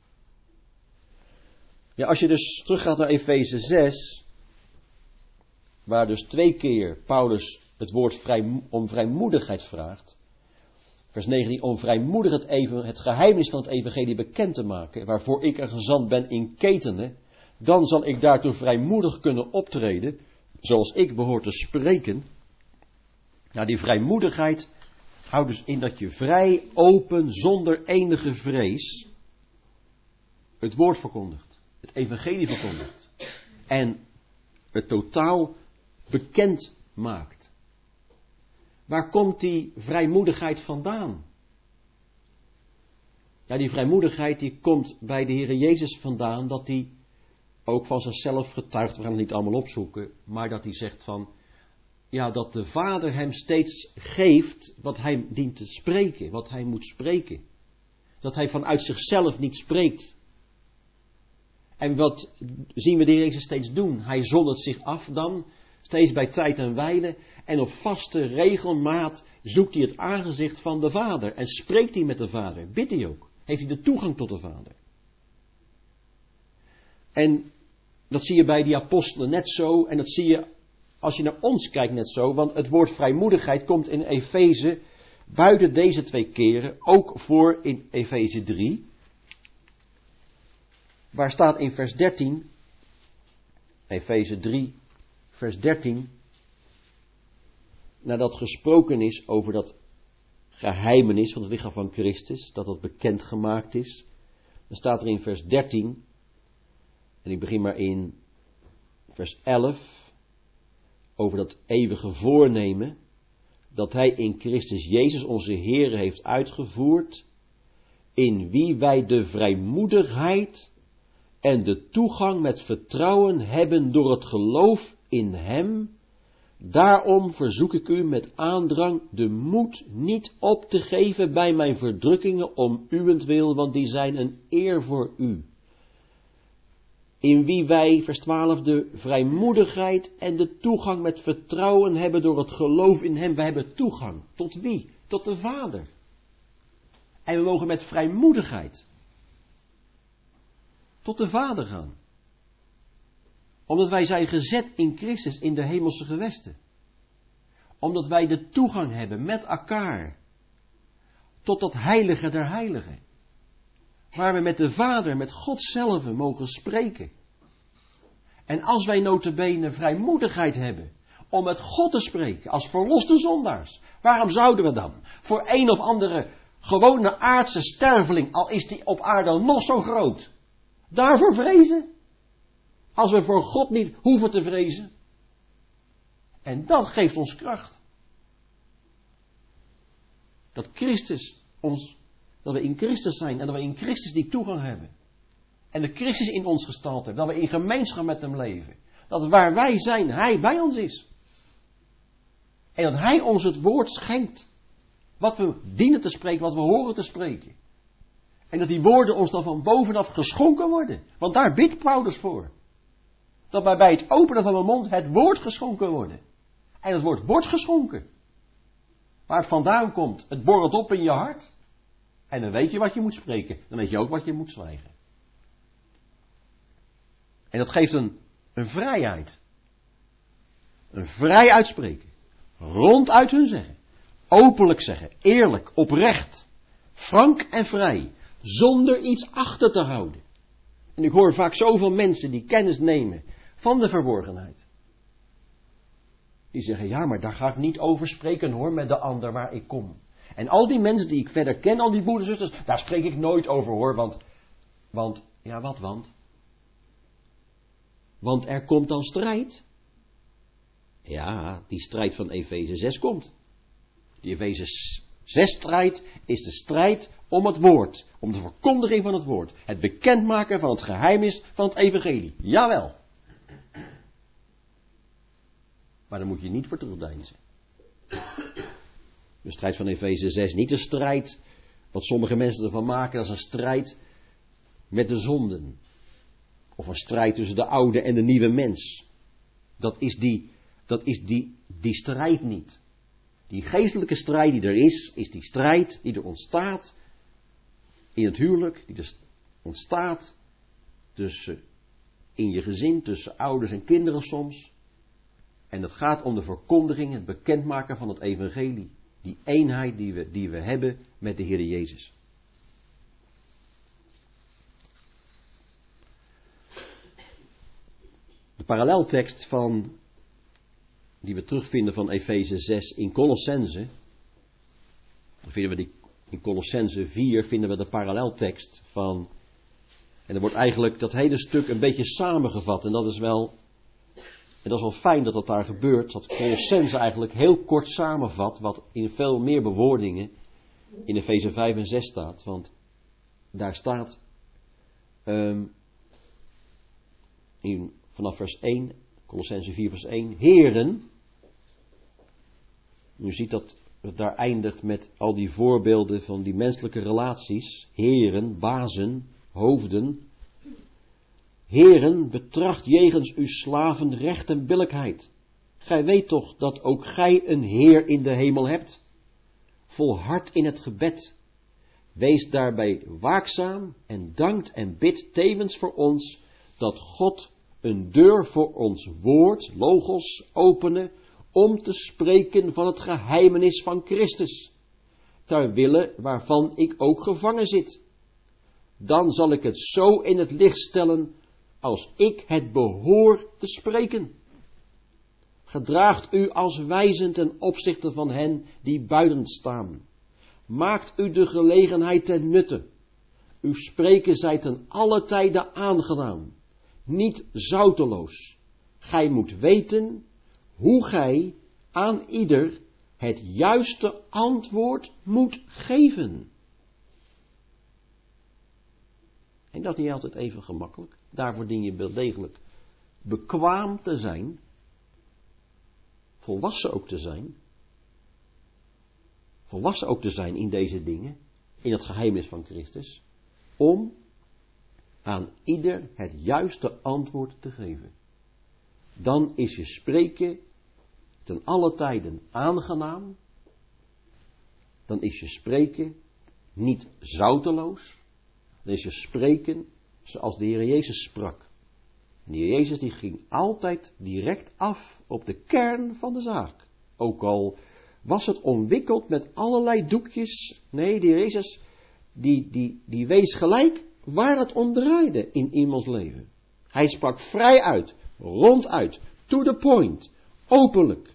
Ja, als je dus teruggaat naar Efeze zes, waar dus twee keer Paulus het woord vrij, om vrijmoedigheid vraagt. Vers negentien, om vrijmoedig het, even, het geheimnis van het evangelie bekend te maken, waarvoor ik er gezant ben in ketenen. dan zal ik daartoe vrijmoedig kunnen optreden, zoals ik behoor te spreken. Nou, die vrijmoedigheid houdt dus in dat je vrij, open, zonder enige vrees het woord verkondigt, het evangelie verkondigt en het totaal bekend maakt. Waar komt die vrijmoedigheid vandaan? Ja, die vrijmoedigheid die komt bij de Heere Jezus vandaan, dat hij ook van zichzelf getuigt, we gaan het niet allemaal opzoeken, maar dat hij zegt van, ja, dat de Vader hem steeds geeft wat hij dient te spreken, wat hij moet spreken. Dat hij vanuit zichzelf niet spreekt. En wat zien we de Heer Jezus steeds doen? Hij zondert zich af dan, steeds bij tijd en wijle, en op vaste regelmaat zoekt hij het aangezicht van de Vader en spreekt hij met de Vader, bidt hij ook. Heeft hij de toegang tot de Vader. En dat zie je bij die apostelen net zo, en dat zie je als je naar ons kijkt net zo, want het woord vrijmoedigheid komt in Efeze buiten deze twee keren ook voor in Efeze drie. Waar staat in vers dertien, Efeze drie, vers dertien, nadat gesproken is over dat geheimenis van het lichaam van Christus, dat dat bekendgemaakt is, dan staat er in vers dertien, en ik begin maar in vers elf, over dat eeuwige voornemen, dat hij in Christus Jezus onze Heer heeft uitgevoerd, in wie wij de vrijmoedigheid en de toegang met vertrouwen hebben door het geloof in hem. Daarom verzoek ik u met aandrang de moed niet op te geven bij mijn verdrukkingen om uwentwil, want die zijn een eer voor u. In wie wij, vers twaalf, de vrijmoedigheid en de toegang met vertrouwen hebben door het geloof in hem. We hebben toegang. Tot wie? Tot de Vader. En we mogen met vrijmoedigheid tot de Vader gaan. Omdat wij zijn gezet in Christus in de hemelse gewesten. Omdat wij de toegang hebben met elkaar tot dat heilige der heiligen. Waar we met de Vader, met God zelf mogen spreken. En als wij nota bene vrijmoedigheid hebben om met God te spreken als verloste zondaars, waarom zouden we dan voor een of andere gewone aardse sterveling, al is die op aarde nog zo groot, daarvoor vrezen? Als we voor God niet hoeven te vrezen. En dat geeft ons kracht. Dat Christus ons, dat we in Christus zijn en dat we in Christus die toegang hebben. En de Christus in ons gestald heeft. Dat we in gemeenschap met hem leven. Dat waar wij zijn, hij bij ons is. En dat hij ons het woord schenkt. Wat we dienen te spreken, wat we horen te spreken. En dat die woorden ons dan van bovenaf geschonken worden. Want daar bidt Paulus voor. Dat wij bij het openen van mijn mond het woord geschonken worden. En het woord wordt geschonken. Waar het vandaan komt, het borrelt op in je hart. En dan weet je wat je moet spreken. Dan weet je ook wat je moet zwijgen. En dat geeft een, een vrijheid. Een vrij uitspreken. Ronduit hun zeggen. Openlijk zeggen. Eerlijk. Oprecht. Frank en vrij. Zonder iets achter te houden. En ik hoor vaak zoveel mensen die kennis nemen van de verborgenheid. Die zeggen, ja, maar daar ga ik niet over spreken hoor, met de ander waar ik kom. En al die mensen die ik verder ken, al die broeders en zusters, daar spreek ik nooit over hoor, want, want, ja wat want? Want er komt dan strijd. Ja, die strijd van Efeze zes komt. Die Efeze zes strijd is de strijd om het woord, om de verkondiging van het woord. Het bekendmaken van het geheimnis van het evangelie. Jawel. Maar daar moet je niet voor terugdeinzen. De strijd van Efeze zes, niet de strijd, wat sommige mensen ervan maken, dat is een strijd met de zonden. Of een strijd tussen de oude en de nieuwe mens. Dat is die, dat is die, die strijd niet. Die geestelijke strijd die er is, is die strijd die er ontstaat in het huwelijk, die er ontstaat tussen, in je gezin, tussen ouders en kinderen soms. En het gaat om de verkondiging, het bekendmaken van het evangelie. Die eenheid die we, die we hebben met de Heer Jezus. paralleltekst van, die we terugvinden van Efeze zes in Colossense. Dan vinden we die, in Colossense vier vinden we de paralleltekst van, en er wordt eigenlijk dat hele stuk een beetje samengevat. En dat is wel, en dat is wel fijn dat dat daar gebeurt, dat Colossense eigenlijk heel kort samenvat, wat in veel meer bewoordingen in Efeze vijf en zes staat. Want daar staat, um, in, vanaf vers één, Colossense vier vers één, heren, u ziet dat het daar eindigt met al die voorbeelden van die menselijke relaties, heren, bazen, hoofden. Heren, betracht jegens uw slaven recht en billijkheid. Gij weet toch dat ook gij een Heer in de hemel hebt. Volhard in het gebed. Wees daarbij waakzaam en dankt en bidt tevens voor ons dat God een deur voor ons woord, logos, opene om te spreken van het geheimenis van Christus, ter wille waarvan ik ook gevangen zit. Dan zal ik het zo in het licht stellen als ik het behoor te spreken. Gedraagt u als wijzen ten opzichte van hen die buiten staan. Maakt u de gelegenheid ten nutte. Uw spreken zij ten alle tijde aangenaam, niet zouteloos. Gij moet weten hoe gij aan ieder het juiste antwoord moet geven. En dat is niet altijd even gemakkelijk. Daarvoor dien je wel degelijk bekwaam te zijn, volwassen ook te zijn, volwassen ook te zijn in deze dingen, in het geheimenis van Christus, om aan ieder het juiste antwoord te geven. Dan is je spreken ten alle tijden aangenaam, dan is je spreken niet zouteloos, dan is je spreken zoals de Heer Jezus sprak. De Heer Jezus die ging altijd direct af op de kern van de zaak. Ook al was het omwikkeld met allerlei doekjes. Nee, de Heer Jezus die, die, die wees gelijk waar het om draaide in iemands leven. Hij sprak vrij uit, ronduit, to the point, openlijk.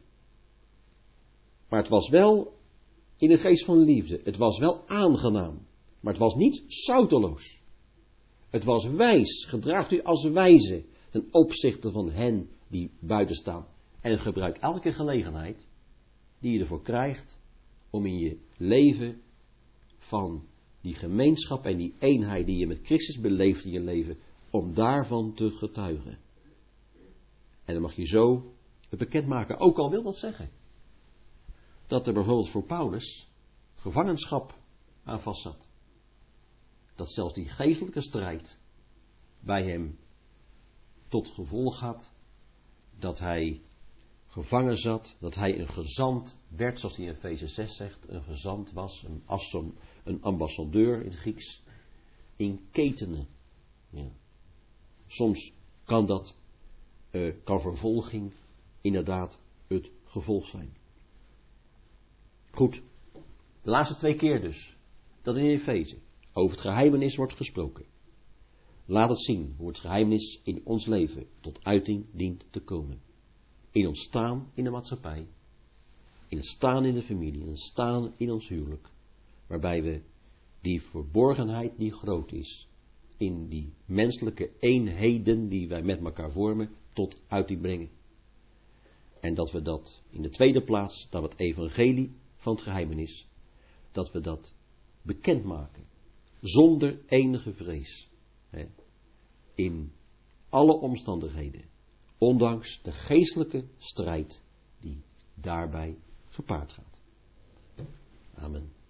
Maar het was wel in de geest van liefde. Het was wel aangenaam. Maar het was niet zouteloos. Het was wijs. Gedraagt u als wijze ten opzichte van hen die buiten staan. En gebruik elke gelegenheid die je ervoor krijgt om in je leven van die gemeenschap en die eenheid die je met Christus beleeft in je leven, om daarvan te getuigen. En dan mag je zo het bekendmaken. Ook al wil dat zeggen dat er bijvoorbeeld voor Paulus gevangenschap aan vast zat. Dat zelfs die geestelijke strijd bij hem tot gevolg had dat hij gevangen zat, dat hij een gezant werd, zoals hij in Efeze zes zegt, een gezant was, een, assom, een ambassadeur in het Grieks, in ketenen. Ja. Soms kan dat, uh, kan vervolging inderdaad het gevolg zijn. Goed, de laatste twee keer dus, dat in Efeze over het geheimenis wordt gesproken. Laat het zien hoe het geheimenis in ons leven tot uiting dient te komen. In ons staan in de maatschappij, in het staan in de familie, in het staan in ons huwelijk, waarbij we die verborgenheid die groot is, in die menselijke eenheden die wij met elkaar vormen, tot uiting brengen. En dat we dat in de tweede plaats, dat we het evangelie van het geheimenis, dat we dat bekendmaken, zonder enige vrees, hè, in alle omstandigheden, ondanks de geestelijke strijd die daarbij gepaard gaat. Amen.